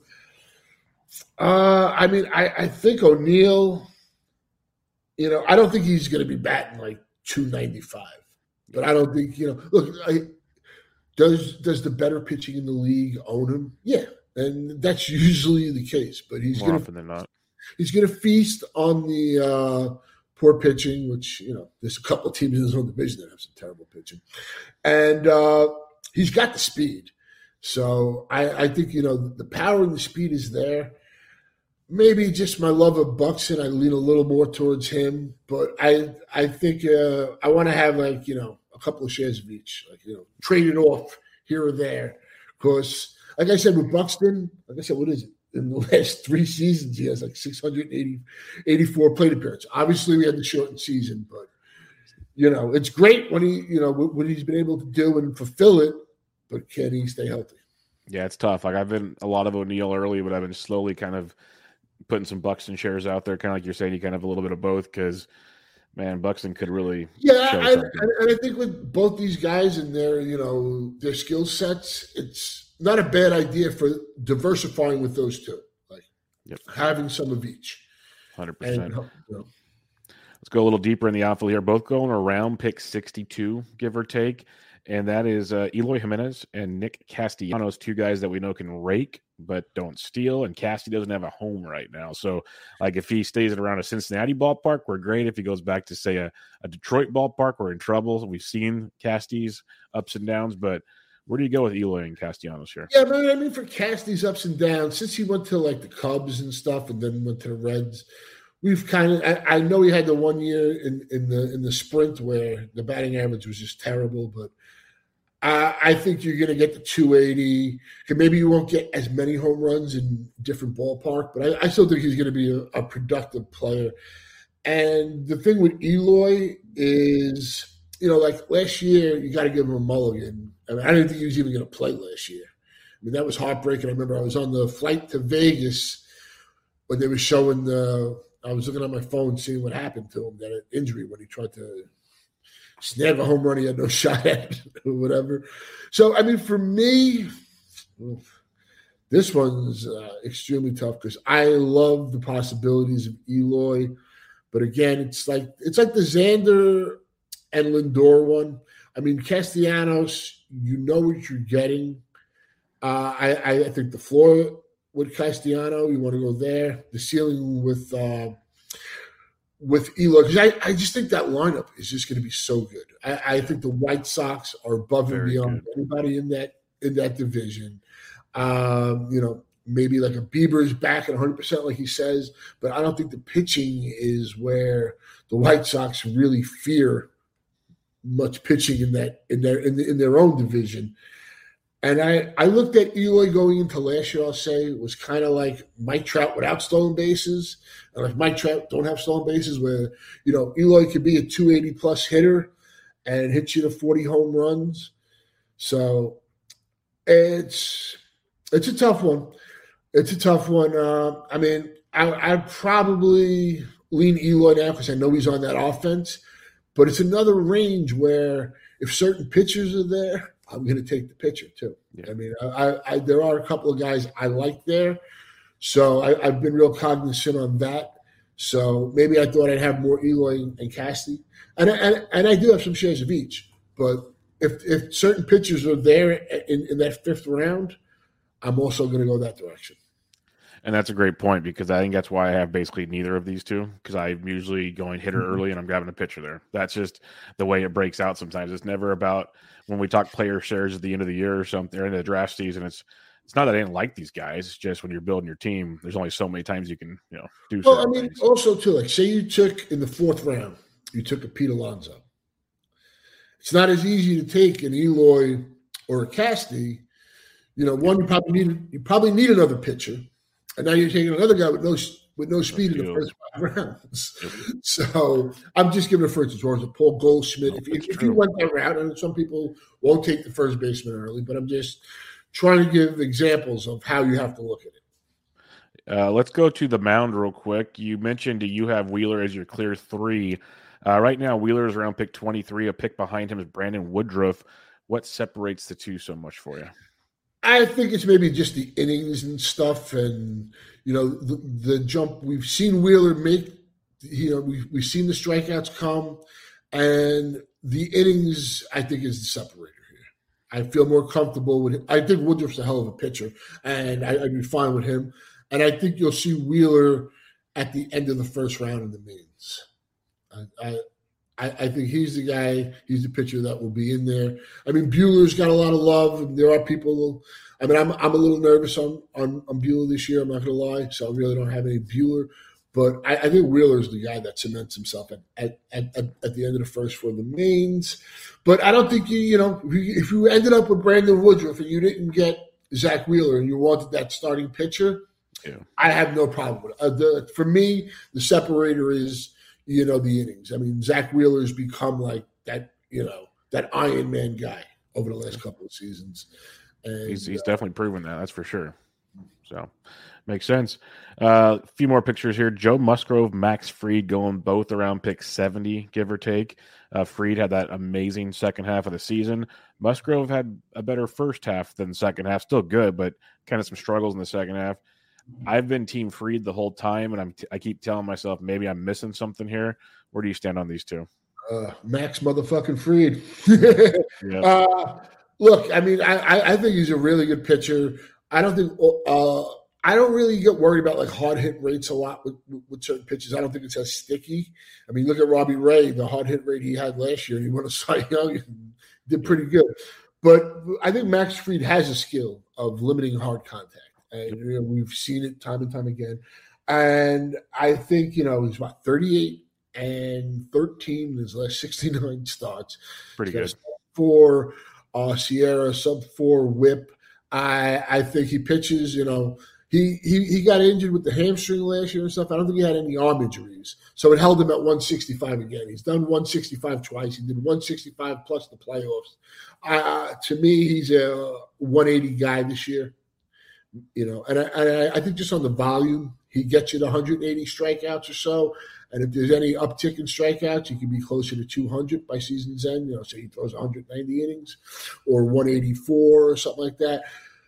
Speaker 3: Uh, I mean, I, I think O'Neill, you know, I don't think he's going to be batting like two ninety-five. But I don't think, you know, look, I, does does the better pitching in the league own him? Yeah, and that's usually the case. But he's
Speaker 2: more
Speaker 3: gonna,
Speaker 2: often than not.
Speaker 3: He's going to feast on the uh, poor pitching, which, you know, there's a couple of teams in his own division that have some terrible pitching. And uh, he's got the speed. So I, I think, you know, the power and the speed is there. Maybe just my love of Buxton, I lean a little more towards him. But I I think uh, I want to have, like, you know, a couple of shares of each, like, you know, trade it off here or there. Because, like I said, with Buxton, like I said, what is it? In the last three seasons, he has like six hundred eighty, eighty-four plate appearances. Obviously, we had the shortened season, but, you know, it's great when he, you know, what he's been able to do and fulfill it, but can he stay healthy?
Speaker 2: Yeah, it's tough. Like, I've been a lot of O'Neill early, but I've been slowly kind of putting some Buxton shares out there, kind of like you're saying, you kind of have a little bit of both because, man, Buxton could really
Speaker 3: yeah, I, and I think with both these guys and their, you know, their skill sets, it's not a bad idea for diversifying with those two, like
Speaker 2: yep.
Speaker 3: having some of each.
Speaker 2: one hundred percent.
Speaker 3: And, you know.
Speaker 2: Let's go a little deeper in the outfield here. Both going around pick sixty-two, give or take. And that is uh, Eloy Jimenez and Nick Castellanos, two guys that we know can rake but don't steal. And Casty doesn't have a home right now. So, like, if he stays at around a Cincinnati ballpark, we're great. If he goes back to, say, a, a Detroit ballpark, we're in trouble. We've seen Casty's ups and downs, but where do you go with Eloy and Castellanos here?
Speaker 3: Yeah, man, I mean, for Casty's ups and downs, since he went to, like, the Cubs and stuff and then went to the Reds, we've kind of I, I know he had the one year in, in the in the sprint where the batting average was just terrible, but I, I think you're going to get the two eighty. And maybe you won't get as many home runs in different ballpark, but I, I still think he's going to be a, a productive player. And the thing with Eloy is, you know, like last year, you got to give him a mulligan. I mean, I didn't think he was even going to play last year. I mean, that was heartbreaking. I remember I was on the flight to Vegas when they were showing the – I was looking at my phone seeing what happened to him, that injury when he tried to snag a home run he had no shot at or whatever. So, I mean, for me, this one's uh, extremely tough because I love the possibilities of Eloy. But again, it's like it's like the Xander and Lindor one. I mean, Castellanos, you know what you're getting. Uh, I, I think the floor with Castellano, you want to go there. The ceiling with uh, with Eloy, because I, I just think that lineup is just going to be so good. I, I think the White Sox are above Very and beyond good. Anybody in that in that division. Um, you know, maybe like a Bieber's back at one hundred percent, like he says, but I don't think the pitching is where the White Sox really fear much pitching in that in their in, the, in their own division. And I, I looked at Eloy going into last year, I'll say, it was kind of like Mike Trout without stolen bases. And like Mike Trout don't have stolen bases where, you know, Eloy could be a two eighty plus hitter and hit you to forty home runs. So it's it's a tough one. It's a tough one. Uh, I mean, I, I'd probably lean Eloy now because I know he's on that offense. But it's another range where if certain pitchers are there, I'm going to take the pitcher too. Yeah. I mean, I, I, there are a couple of guys I like there. So I, I've been real cognizant on that. So maybe I thought I'd have more Eloy and Casty. And, and, and I do have some shares of each. But if if certain pitchers are there in, in that fifth round, I'm also going to go that direction.
Speaker 2: And that's a great point because I think that's why I have basically neither of these two because I'm usually going hitter mm-hmm. early and I'm grabbing a pitcher there. That's just the way it breaks out sometimes. It's never about when we talk player shares at the end of the year or something or in the draft season. It's it's not that I didn't like these guys. It's just when you're building your team, there's only so many times you can you know do.
Speaker 3: Well, I mean, things. Also too, like say you took in the fourth round, you took a Pete Alonso. It's not as easy to take an Eloy or a Casty. You know, one you probably need you probably need another pitcher. And now you're taking another guy with no with no speed in the first five rounds. Yep. So I'm just giving it for instance, towards Paul Goldschmidt. No, if, if, if you went that route, and some people won't take the first baseman early, but I'm just trying to give examples of how you have to look at it.
Speaker 2: Uh, let's go to the mound real quick. You mentioned you have Wheeler as your clear three. Uh, right now, Wheeler is around pick twenty-three. A pick behind him is Brandon Woodruff. What separates the two so much for you?
Speaker 3: I think it's maybe just the innings and stuff, and you know the, the jump. We've seen Wheeler make. You know, we've we've seen the strikeouts come, and the innings. I think is the separator here. I feel more comfortable with. I think Woodruff's a hell of a pitcher, and I, I'd be fine with him. And I think you'll see Wheeler at the end of the first round in the mains. I I, I, I think he's the guy, he's the pitcher that will be in there. I mean, Buehler's got a lot of love, and there are people. I mean, I'm I'm a little nervous on on, on Buehler this year. I'm not going to lie, so I really don't have any Buehler. But I, I think Wheeler's the guy that cements himself at at, at, at the end of the first for the mains. But I don't think you you know if you, if you ended up with Brandon Woodruff and you didn't get Zach Wheeler and you wanted that starting pitcher, yeah. I have no problem with it. Uh, the, for me, the separator is you know the innings. I mean, Zach Wheeler's become like that you know that Iron Man guy over the last couple of seasons. And,
Speaker 2: he's he's uh, definitely proven that. That's for sure. So. Makes sense. A uh, few more pictures here. Joe Musgrove, Max Fried going both around pick seventy, give or take. Uh, Fried had that amazing second half of the season. Musgrove had a better first half than second half. Still good, but kind of some struggles in the second half. I've been Team Fried the whole time, and I'm t- I keep telling myself maybe I'm missing something here. Where do you stand on these two?
Speaker 3: Uh, Max motherfucking Fried. yep. uh, look, I mean, I, I think he's a really good pitcher. I don't think uh, – I don't really get worried about like hard hit rates a lot with, with certain pitches. I don't think it's as sticky. I mean, look at Robbie Ray, the hard hit rate he had last year. He won a Cy Young and did pretty good. But I think Max Fried has a skill of limiting hard contact. And you know, we've seen it time and time again. And I think, you know, he's about thirty-eight and thirteen in his last sixty-nine starts.
Speaker 2: Pretty good.
Speaker 3: For uh, Sierra, sub four whip. I I think he pitches, you know, He, he he got injured with the hamstring last year and stuff. I don't think he had any arm injuries. So it held him at one sixty-five again. He's done one sixty-five twice. He did one sixty-five plus the playoffs. Uh, to me, he's a one eighty guy this year. You know, and I, and I think just on the volume, he gets you to one hundred eighty strikeouts or so. And if there's any uptick in strikeouts, he can be closer to two hundred by season's end. You know, so he throws one hundred ninety innings or one eighty-four or something like that.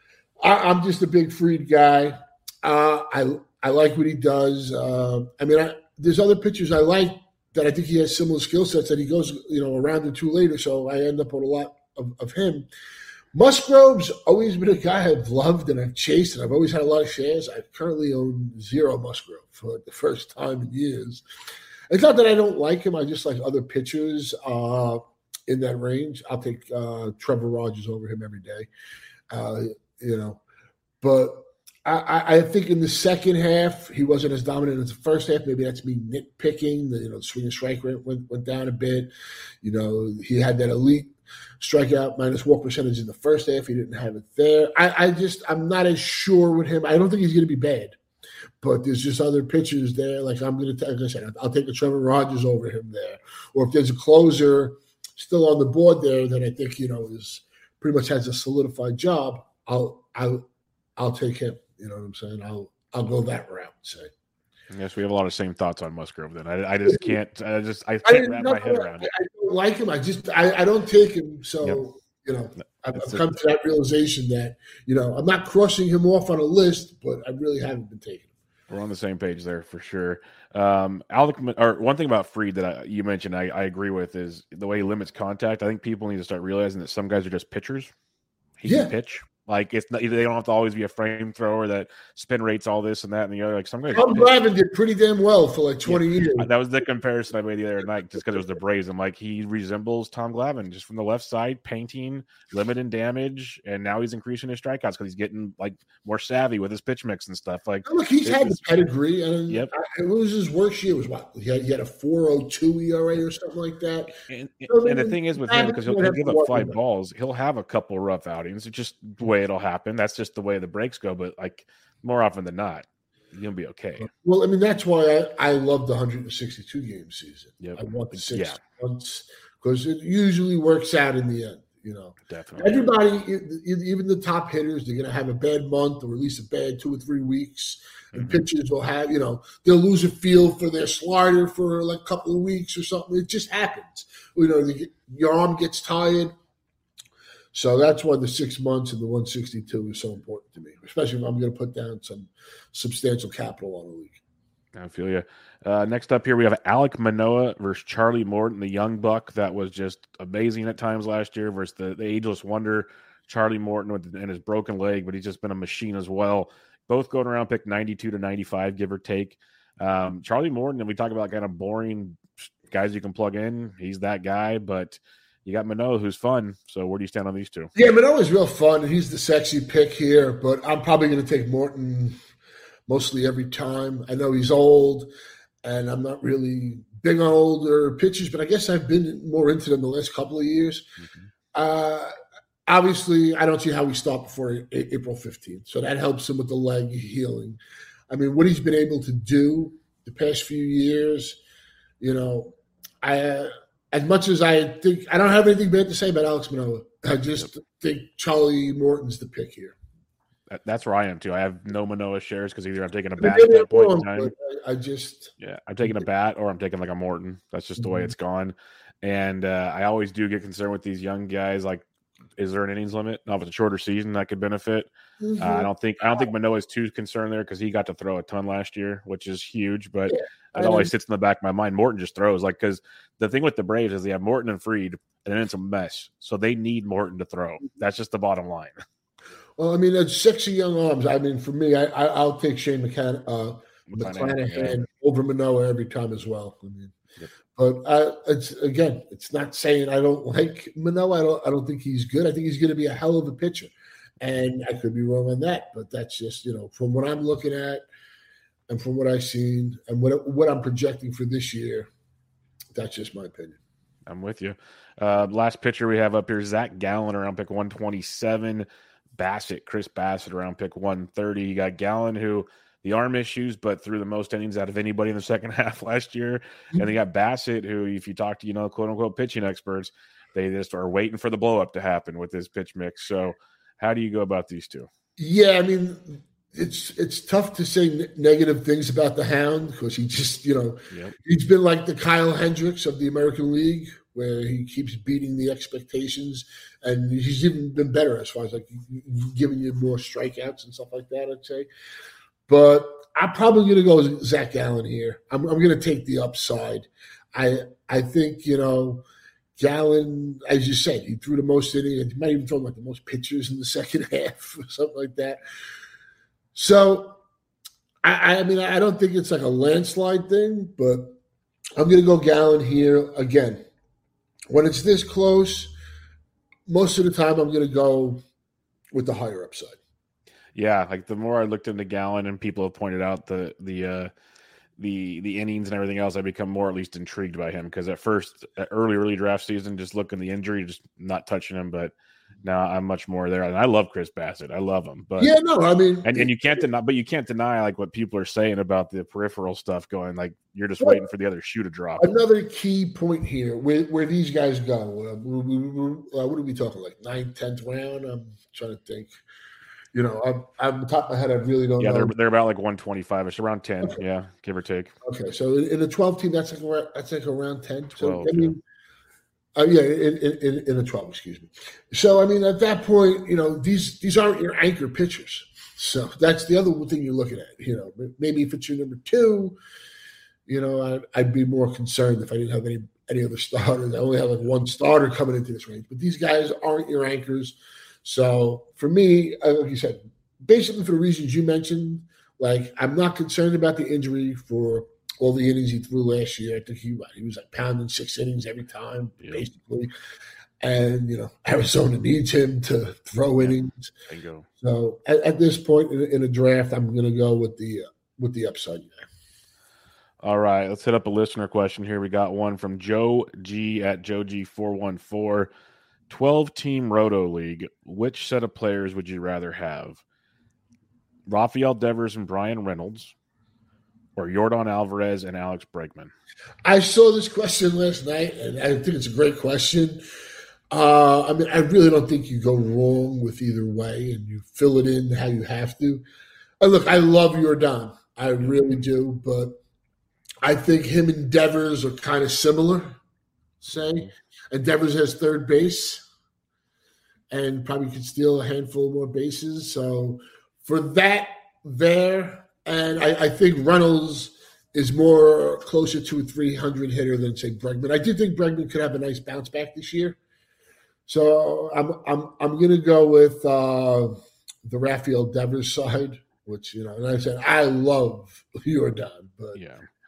Speaker 3: I'm just a big Fried guy. Uh, I I like what he does. Uh, I mean, I, there's other pitchers I like that I think he has similar skill sets that he goes, you know, around and two later. So I end up with a lot of, of him. Musgrove's always been a guy I've loved and I've chased, and I've always had a lot of shares. I currently own zero Musgrove for the first time in years. It's not that I don't like him. I just like other pitchers uh, in that range. I'll take uh, Trevor Rogers over him every day. Uh, You know, but I, I think in the second half he wasn't as dominant as the first half. Maybe that's me nitpicking. The, you know, the swing and strike rate went went down a bit. You know, he had that elite strikeout minus walk percentage in the first half. He didn't have it there. I, I just I'm not as sure with him. I don't think he's going to be bad, but there's just other pitchers there. Like I'm going to, like I said, I'll take a Trevor Rogers over him there. Or if there's a closer still on the board there that I think you know is pretty much has a solidified job. I'll I'll I'll take him. You know what I'm saying? I'll I'll go that route. Say.
Speaker 2: Yes, we have a lot of same thoughts on Musgrove. Then I, I just can't. I just I can't I, wrap my head around
Speaker 3: I,
Speaker 2: it.
Speaker 3: I don't like him. I just I, I don't take him. So yep. you know, I've, I've come to that realization that you know I'm not crossing him off on a list, but I really haven't been taking him.
Speaker 2: We're on the same page there for sure. Um, Alec, or one thing about Fried that I, you mentioned, I, I agree with is the way he limits contact. I think people need to start realizing that some guys are just pitchers. He
Speaker 3: yeah.
Speaker 2: can pitch. Like it's not, they don't have to always be a frame thrower that spin rates all this and that and the other. Like some guys.
Speaker 3: Tom Glavine did pretty damn well for like twenty
Speaker 2: yeah.
Speaker 3: years.
Speaker 2: That was the comparison I made the other night, just because it was the Braves. I'm like, he resembles Tom Glavine just from the left side, painting, limiting damage, and now he's increasing his strikeouts because he's getting like more savvy with his pitch mix and stuff. Like,
Speaker 3: look, he's had the pedigree, and
Speaker 2: yep.
Speaker 3: I, it was his worst year. Was what he had, he had a four oh two E R A or something like that.
Speaker 2: And, so, and the thing is with him, because he'll, he'll give up five balls, he'll have a couple rough outings. It's just the way it'll happen. That's just the way the breaks go, but like more often than not, you'll be okay.
Speaker 3: Well, I mean, that's why I, I love the one hundred sixty-two game season.
Speaker 2: Yep.
Speaker 3: I want the six
Speaker 2: yeah.
Speaker 3: months because it usually works out in the end. You know,
Speaker 2: definitely.
Speaker 3: Everybody, even the top hitters, they're going to have a bad month or at least a bad two or three weeks. And mm-hmm. pitchers will have, you know, they'll lose a feel for their slider for like a couple of weeks or something. It just happens. You know, get, your arm gets tired. So that's why the six months and the one sixty-two is so important to me, especially if I'm going to put down some substantial capital on the league.
Speaker 2: I feel you. Uh, next up here, we have Alek Manoah versus Charlie Morton, the young buck that was just amazing at times last year versus the, the ageless wonder, Charlie Morton with, and his broken leg, but he's just been a machine as well. Both going around pick ninety-two to ninety-five, give or take. Um, Charlie Morton, and we talk about kind of boring guys you can plug in. He's that guy, but you got Manoah, who's fun. So where do you stand on these two?
Speaker 3: Yeah, Manoah's real fun. He's the sexy pick here, but I'm probably going to take Morton mostly every time. I know he's old, and I'm not really big on older pitchers, but I guess I've been more into them the last couple of years. Mm-hmm. Uh, obviously, I don't see how we start before a- April fifteenth, so that helps him with the leg healing. I mean, what he's been able to do the past few years, you know, I uh, as much as I think, I don't have anything bad to say about Alex Manoah. I just yep. think Charlie Morton's the pick here.
Speaker 2: That's where I am too. I have no Manoah shares because either I'm taking a bat at that point in time.
Speaker 3: I, I just
Speaker 2: yeah, I'm taking a bat or I'm taking like a Morton. That's just the mm-hmm. way it's gone. And uh, I always do get concerned with these young guys. Like, is there an innings limit? Now, if it's a shorter season, that could benefit. Mm-hmm. Uh, I don't think I don't think Manoah is too concerned there because he got to throw a ton last year, which is huge. But yeah, it always sits in the back of my mind. Morton just throws like because the thing with the Braves is they have Morton and Fried, and then it's a mess. So they need Morton to throw. That's just the bottom line.
Speaker 3: Well, I mean, it's sexy young arms. I mean, for me, I, I, I'll take Shane McCann, uh, McClanahan yeah. over Manoah every time as well. I mean, yep. But uh, it's again, it's not saying I don't like Manoah. I don't. I don't think he's good. I think he's going to be a hell of a pitcher, and I could be wrong on that. But that's just you know from what I'm looking at, and from what I've seen, and what what I'm projecting for this year. That's just my opinion.
Speaker 2: I'm with you. Uh, last pitcher we have up here, Zach Gallen, around pick one twenty-seven. Bassett, Chris Bassett, around pick one thirty. You got Gallen, who the arm issues, but threw the most innings out of anybody in the second half last year. Mm-hmm. And they got Bassett, who, if you talk to, you know, quote unquote pitching experts, they just are waiting for the blow up to happen with this pitch mix. So, how do you go about these two?
Speaker 3: Yeah, I mean, it's it's tough to say n- negative things about the Hound because he just, you know, yep. he's been like the Kyle Hendricks of the American League, where he keeps beating the expectations, and he's even been better as far as like giving you more strikeouts and stuff like that, I'd say. But I'm probably going to go with Zach Gallen here. I'm, I'm going to take the upside. I I think, you know, Gallen, as you said, he threw the most innings. He might even throw like the most pitchers in the second half or something like that. So, I, I mean, I don't think it's like a landslide thing, but I'm going to go Gallen here again. When it's this close, most of the time I'm going to go with the higher upside.
Speaker 2: Yeah, like the more I looked into Gallen, and people have pointed out the the uh, the the innings and everything else, I become more at least intrigued by him. Because at first, at early early draft season, just looking the injury, just not touching him. But now I'm much more there, and I love Chris Bassett. I love him. But
Speaker 3: yeah, no, I mean,
Speaker 2: and, and you can't deny, but you can't deny like what people are saying about the peripheral stuff going. Like you're just waiting for the other shoe to drop.
Speaker 3: Another key point here, where where these guys go. Uh, we, we, we, uh, what are we talking like ninth, tenth round? I'm trying to think. You know, I'm, I'm the top of my head. I really don't
Speaker 2: yeah,
Speaker 3: know.
Speaker 2: Yeah, they're they're about like one twenty-five. It's around ten. Okay. Yeah, give or take.
Speaker 3: Okay, so in, in the twelve team, that's like around, that's like around ten. So
Speaker 2: twelve,
Speaker 3: I mean, yeah, uh, yeah in, in in the twelve, excuse me. So I mean, at that point, you know, these these aren't your anchor pitchers. So that's the other thing you're looking at. You know, maybe if it's your number two, you know, I'd, I'd be more concerned if I didn't have any any other starters. I only have like one starter coming into this range, but these guys aren't your anchors. So for me, like you said, basically for the reasons you mentioned, like I'm not concerned about the injury for all the innings he threw last year. I think he he was like pounding six innings every time, yep. basically. And, you know, Arizona needs him to throw yeah. innings.
Speaker 2: Bingo.
Speaker 3: So at, at this point in, in a draft, I'm going to go with the uh, with the upside guy.
Speaker 2: All right, let's hit up a listener question here. We got one from Joe G at Joe G four one four. twelve-team Roto League, which set of players would you rather have? Rafael Devers and Brian Reynolds, or Yordan Alvarez and Alex Bregman?
Speaker 3: I saw this question last night, and I think it's a great question. Uh, I mean, I really don't think you go wrong with either way, and you fill it in how you have to. And look, I love Yordan. I really do, but I think him and Devers are kind of similar, say. And Devers has third base and probably could steal a handful more bases. So for that there, and I, I think Reynolds is more closer to a three hundred hitter than, say, Bregman. I do think Bregman could have a nice bounce back this year. So I'm I'm I'm going to go with uh, the Rafael Devers side, which, you know, and I said I love Yordan, but
Speaker 2: yeah.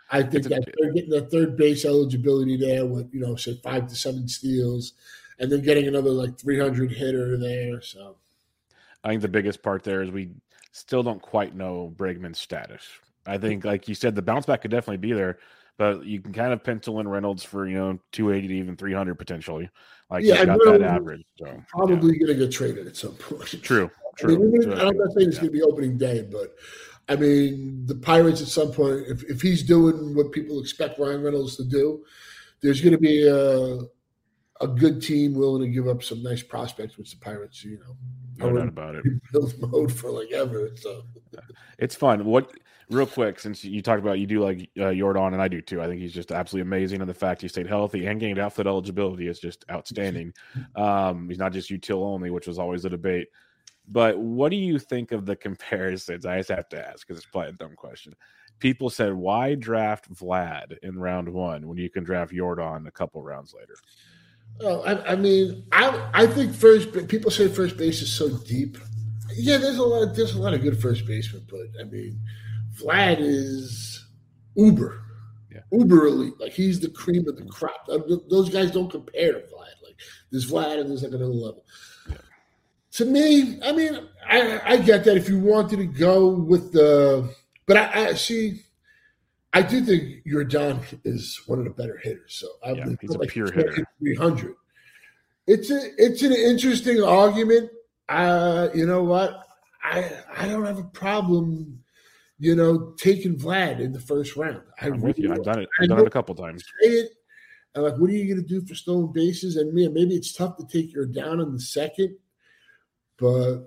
Speaker 3: I think that they're getting the third base eligibility there with, you know, say five to seven steals, and then getting another like three hundred hitter there. So
Speaker 2: I think the biggest part there is we still don't quite know Bregman's status. I think, like you said, the bounce back could definitely be there, but you can kind of pencil in Reynolds for, you know, two eighty to even three hundred potentially. Like, yeah, he's got that average. So,
Speaker 3: probably
Speaker 2: yeah.
Speaker 3: going to get traded at some point.
Speaker 2: True, true.
Speaker 3: I mean,
Speaker 2: true.
Speaker 3: I'm not saying it's yeah. going to be opening day, but I mean, the Pirates at some point, if, if he's doing what people expect Ryan Reynolds to do, there's going to be a, a good team willing to give up some nice prospects, which the Pirates, you know,
Speaker 2: no doubt about it.
Speaker 3: Build mode for like ever. So
Speaker 2: it's fun. What? Real quick, since you talked about you do like uh, Jordan, and I do too. I think he's just absolutely amazing, and the fact he stayed healthy and gained outfield eligibility is just outstanding. Um, he's not just util only, which was always a debate. But what do you think of the comparisons? I just have to ask because it's probably a dumb question. People said, why draft Vlad in round one when you can draft Jordan a couple rounds later?
Speaker 3: Oh, I, I mean, I I think first. People say first base is so deep. Yeah, there's a lot. There's a lot of good first basemen, but I mean, Vlad is uber,
Speaker 2: yeah.
Speaker 3: uber elite. Like he's the cream of the crop. Those guys don't compare to Vlad. Like there's Vlad and there's like another level.
Speaker 2: Yeah.
Speaker 3: To me, I mean, I, I get that if you wanted to go with the, but I, I see. I do think Jordan is one of the better hitters. So I
Speaker 2: yeah, he's a
Speaker 3: like
Speaker 2: pure hitter.
Speaker 3: three hundred. It's a it's an interesting argument. Uh, you know what? I I don't have a problem. You know, taking Vlad in the first round. I
Speaker 2: I'm
Speaker 3: really,
Speaker 2: with you. I've done it. I've done it a couple times.
Speaker 3: It, and like, what are you going to do for stolen bases? And man, maybe it's tough to take your down in the second, but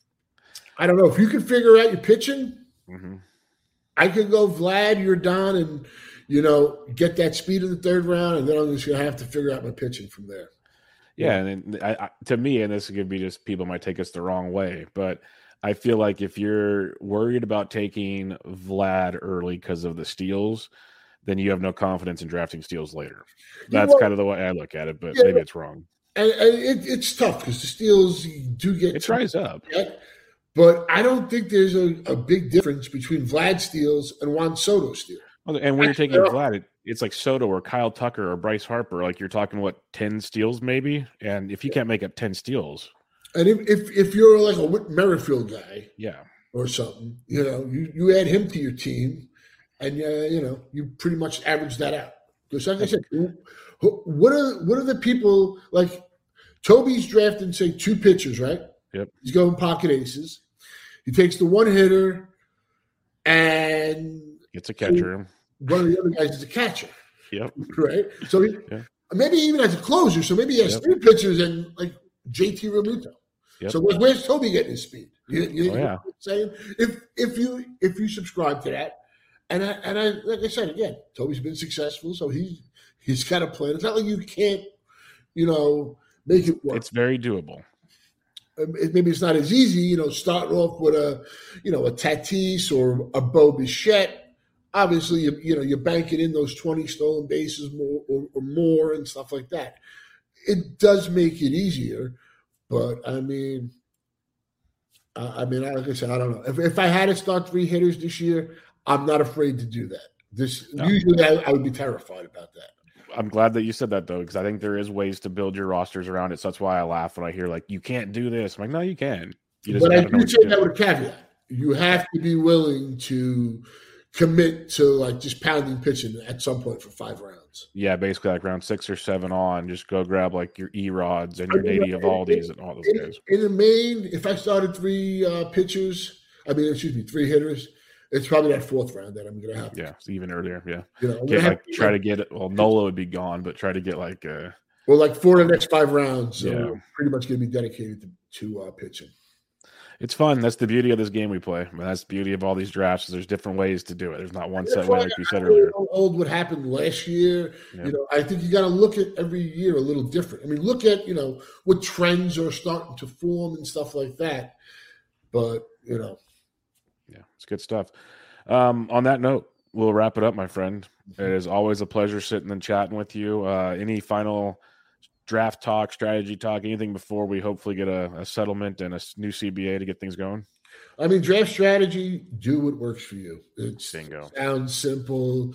Speaker 3: I don't know if you can figure out your pitching.
Speaker 2: Mm-hmm. I
Speaker 3: could go Vlad, you're down, and you know, get that speed in the third round, and then I'm just going to have to figure out my pitching from there.
Speaker 2: Yeah, and then I, I, to me, and this could be just people might take us the wrong way, but I feel like if you're worried about taking Vlad early because of the steals, then you have no confidence in drafting steals later. That's
Speaker 3: well,
Speaker 2: kind of the way I look at it, but
Speaker 3: yeah,
Speaker 2: maybe it's wrong.
Speaker 3: And, and it, it's tough because the steals do get
Speaker 2: it dries up.
Speaker 3: Yet, but I don't think there's a, a big difference between Vlad steals and Juan Soto steals.
Speaker 2: And when you're taking Vlad, it, it's like Soto or Kyle Tucker or Bryce Harper. Like you're talking, what, ten steals maybe? And if you can't make up ten steals.
Speaker 3: And if, if, if you're like a Whit Merrifield guy
Speaker 2: yeah,
Speaker 3: or something, you know, you, you add him to your team and, uh, you know, you pretty much average that out. Because like I said, what are, what are the people, like Toby's drafting, say, two pitchers, right?
Speaker 2: Yep.
Speaker 3: He's going pocket aces. He takes the one hitter and
Speaker 2: gets a catcher.
Speaker 3: One of the other guys is a catcher.
Speaker 2: Yep.
Speaker 3: Right? So he,
Speaker 2: yeah.
Speaker 3: maybe even as a closer. So maybe he has yep. three pitchers and like J T Realmuto.
Speaker 2: Yep.
Speaker 3: So like, where's Toby getting his speed? You, you,
Speaker 2: oh, yeah.
Speaker 3: you know what I'm saying? If if you if you subscribe to that, and I and I like I said again, Toby's been successful, so he's he's got a plan. It's not like you can't, you know, make it work.
Speaker 2: It's very doable.
Speaker 3: Maybe it's not as easy, you know, starting off with a, you know, a Tatis or a Bo Bichette. Obviously, you, you know, you're banking in those twenty stolen bases more or, or more and stuff like that. It does make it easier, but I mean, uh, I mean, like I said, I don't know. If, if I had to start three hitters this year, I'm not afraid to do that. This no. Usually, I, I would be terrified about that.
Speaker 2: I'm glad that you said that, though, because I think there is ways to build your rosters around it. So that's why I laugh when I hear, like, you can't do this. I'm like, no, you can. You just
Speaker 3: but I do say that
Speaker 2: do.
Speaker 3: with a caveat. You have to be willing to commit to, like, just pounding pitching at some point for five rounds.
Speaker 2: Yeah, basically, like, round six or seven on, just go grab, like, your E-Rods and your Nady Evaldi's and all those
Speaker 3: in,
Speaker 2: guys.
Speaker 3: In the main, if I started three uh, pitchers, I mean, excuse me, three hitters, it's probably that fourth round that I'm going to have.
Speaker 2: Yeah, it's even earlier. Yeah,
Speaker 3: you know,
Speaker 2: get, like, to try to get it. Well, Nola would be gone, but try to get like. Uh,
Speaker 3: well, like four of the next five rounds, so
Speaker 2: yeah.
Speaker 3: we're pretty much going to be dedicated to, to uh, pitching.
Speaker 2: It's fun. That's the beauty of this game we play. I mean, that's the beauty of all these drafts. There's different ways to do it. There's not one
Speaker 3: That's
Speaker 2: set way, like you said earlier.
Speaker 3: Old what happened last year.
Speaker 2: Yeah.
Speaker 3: You know, I think you got to look at every year a little different. I mean, look at you know what trends are starting to form and stuff like that. But you know,
Speaker 2: yeah, it's good stuff. Um, on that note, we'll wrap it up, my friend. It is always a pleasure sitting and chatting with you. Uh, any final draft talk, strategy talk, anything before we hopefully get a, a settlement and a new C B A to get things going?
Speaker 3: I mean, draft strategy, do what works for you. It
Speaker 2: Bingo.
Speaker 3: sounds simple.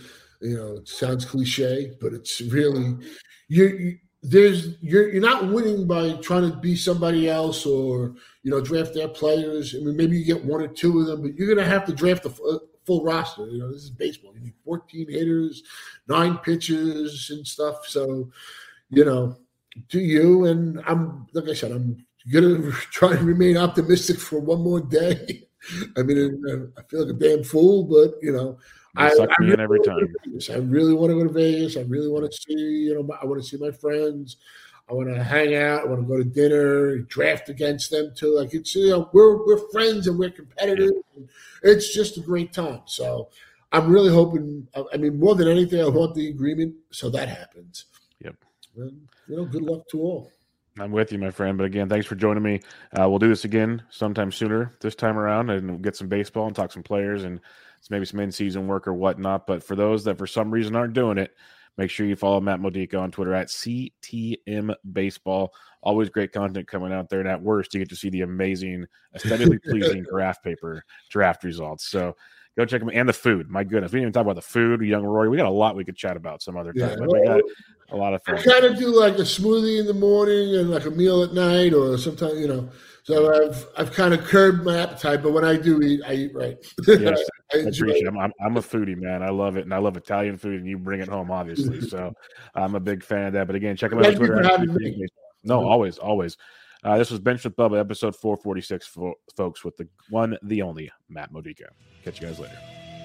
Speaker 3: You know, it sounds cliche, but it's really you. you there's you're you're not winning by trying to be somebody else or you know draft their players. I mean, maybe you get one or two of them, but you're going to have to draft the f- full roster. You know, this is baseball. You need fourteen hitters, nine pitchers, and stuff. So, you know, do you? And I'm like I said, I'm going to try and remain optimistic for one more day. I mean, I feel like a damn fool, but you know.
Speaker 2: I, suck
Speaker 3: I,
Speaker 2: me
Speaker 3: really
Speaker 2: in every time.
Speaker 3: I really want to go to Vegas. I really want to see, you know, I want to see my friends. I want to hang out. I want to go to dinner, draft against them too. Like it's, you know, we're we're friends and we're competitive. And it's just a great time. So I'm really hoping. I mean, more than anything, I want the agreement so that happens.
Speaker 2: Yep.
Speaker 3: And, you know, good luck to all.
Speaker 2: I'm with you, my friend. But again, thanks for joining me. Uh, we'll do this again sometime sooner this time around and we'll get some baseball and talk some players and maybe some in-season work or whatnot. But for those that for some reason aren't doing it, make sure you follow Matt Modica on Twitter at C T M Baseball. Always great content coming out there. And at worst, you get to see the amazing, aesthetically pleasing graph paper draft results. So go check them. And the food. My goodness. We didn't even talk about the food, young Rory. We got a lot we could chat about some other time.
Speaker 3: Yeah,
Speaker 2: But we got a lot of fun.
Speaker 3: I kind of do like a smoothie in the morning and like a meal at night or sometimes, you know. So I've I've kind of curbed my appetite, but when I do eat, I eat right.
Speaker 2: Yes,
Speaker 3: I,
Speaker 2: I appreciate it. I'm, I'm, I'm a foodie, man. I love it, and I love Italian food, and you bring it home, obviously. So I'm a big fan of that. But again, check them out on Twitter. No, always, always. Uh, this was Bench with Bubba, episode four forty-six, fo- folks, with the one, the only, Matt Modica. Catch you guys later.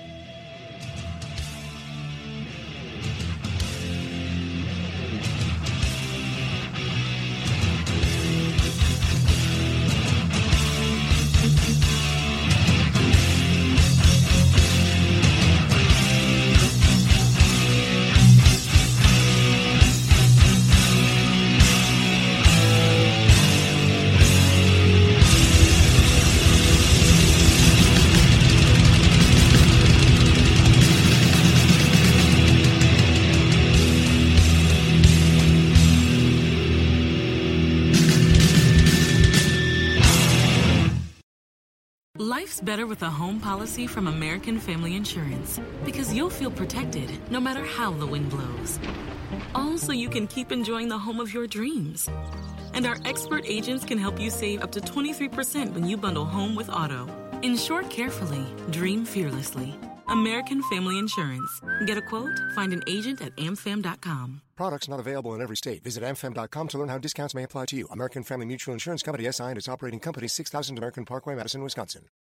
Speaker 4: Life's better with a home policy from American Family Insurance because you'll feel protected no matter how the wind blows. All so you can keep enjoying the home of your dreams. And our expert agents can help you save up to twenty-three percent when you bundle home with auto. Insure carefully, dream fearlessly. American Family Insurance. Get a quote? Find an agent at am fam dot com.
Speaker 5: Products not available in every state. Visit am fam dot com to learn how discounts may apply to you. American Family Mutual Insurance Company, S I and its operating company, six thousand American Parkway, Madison, Wisconsin.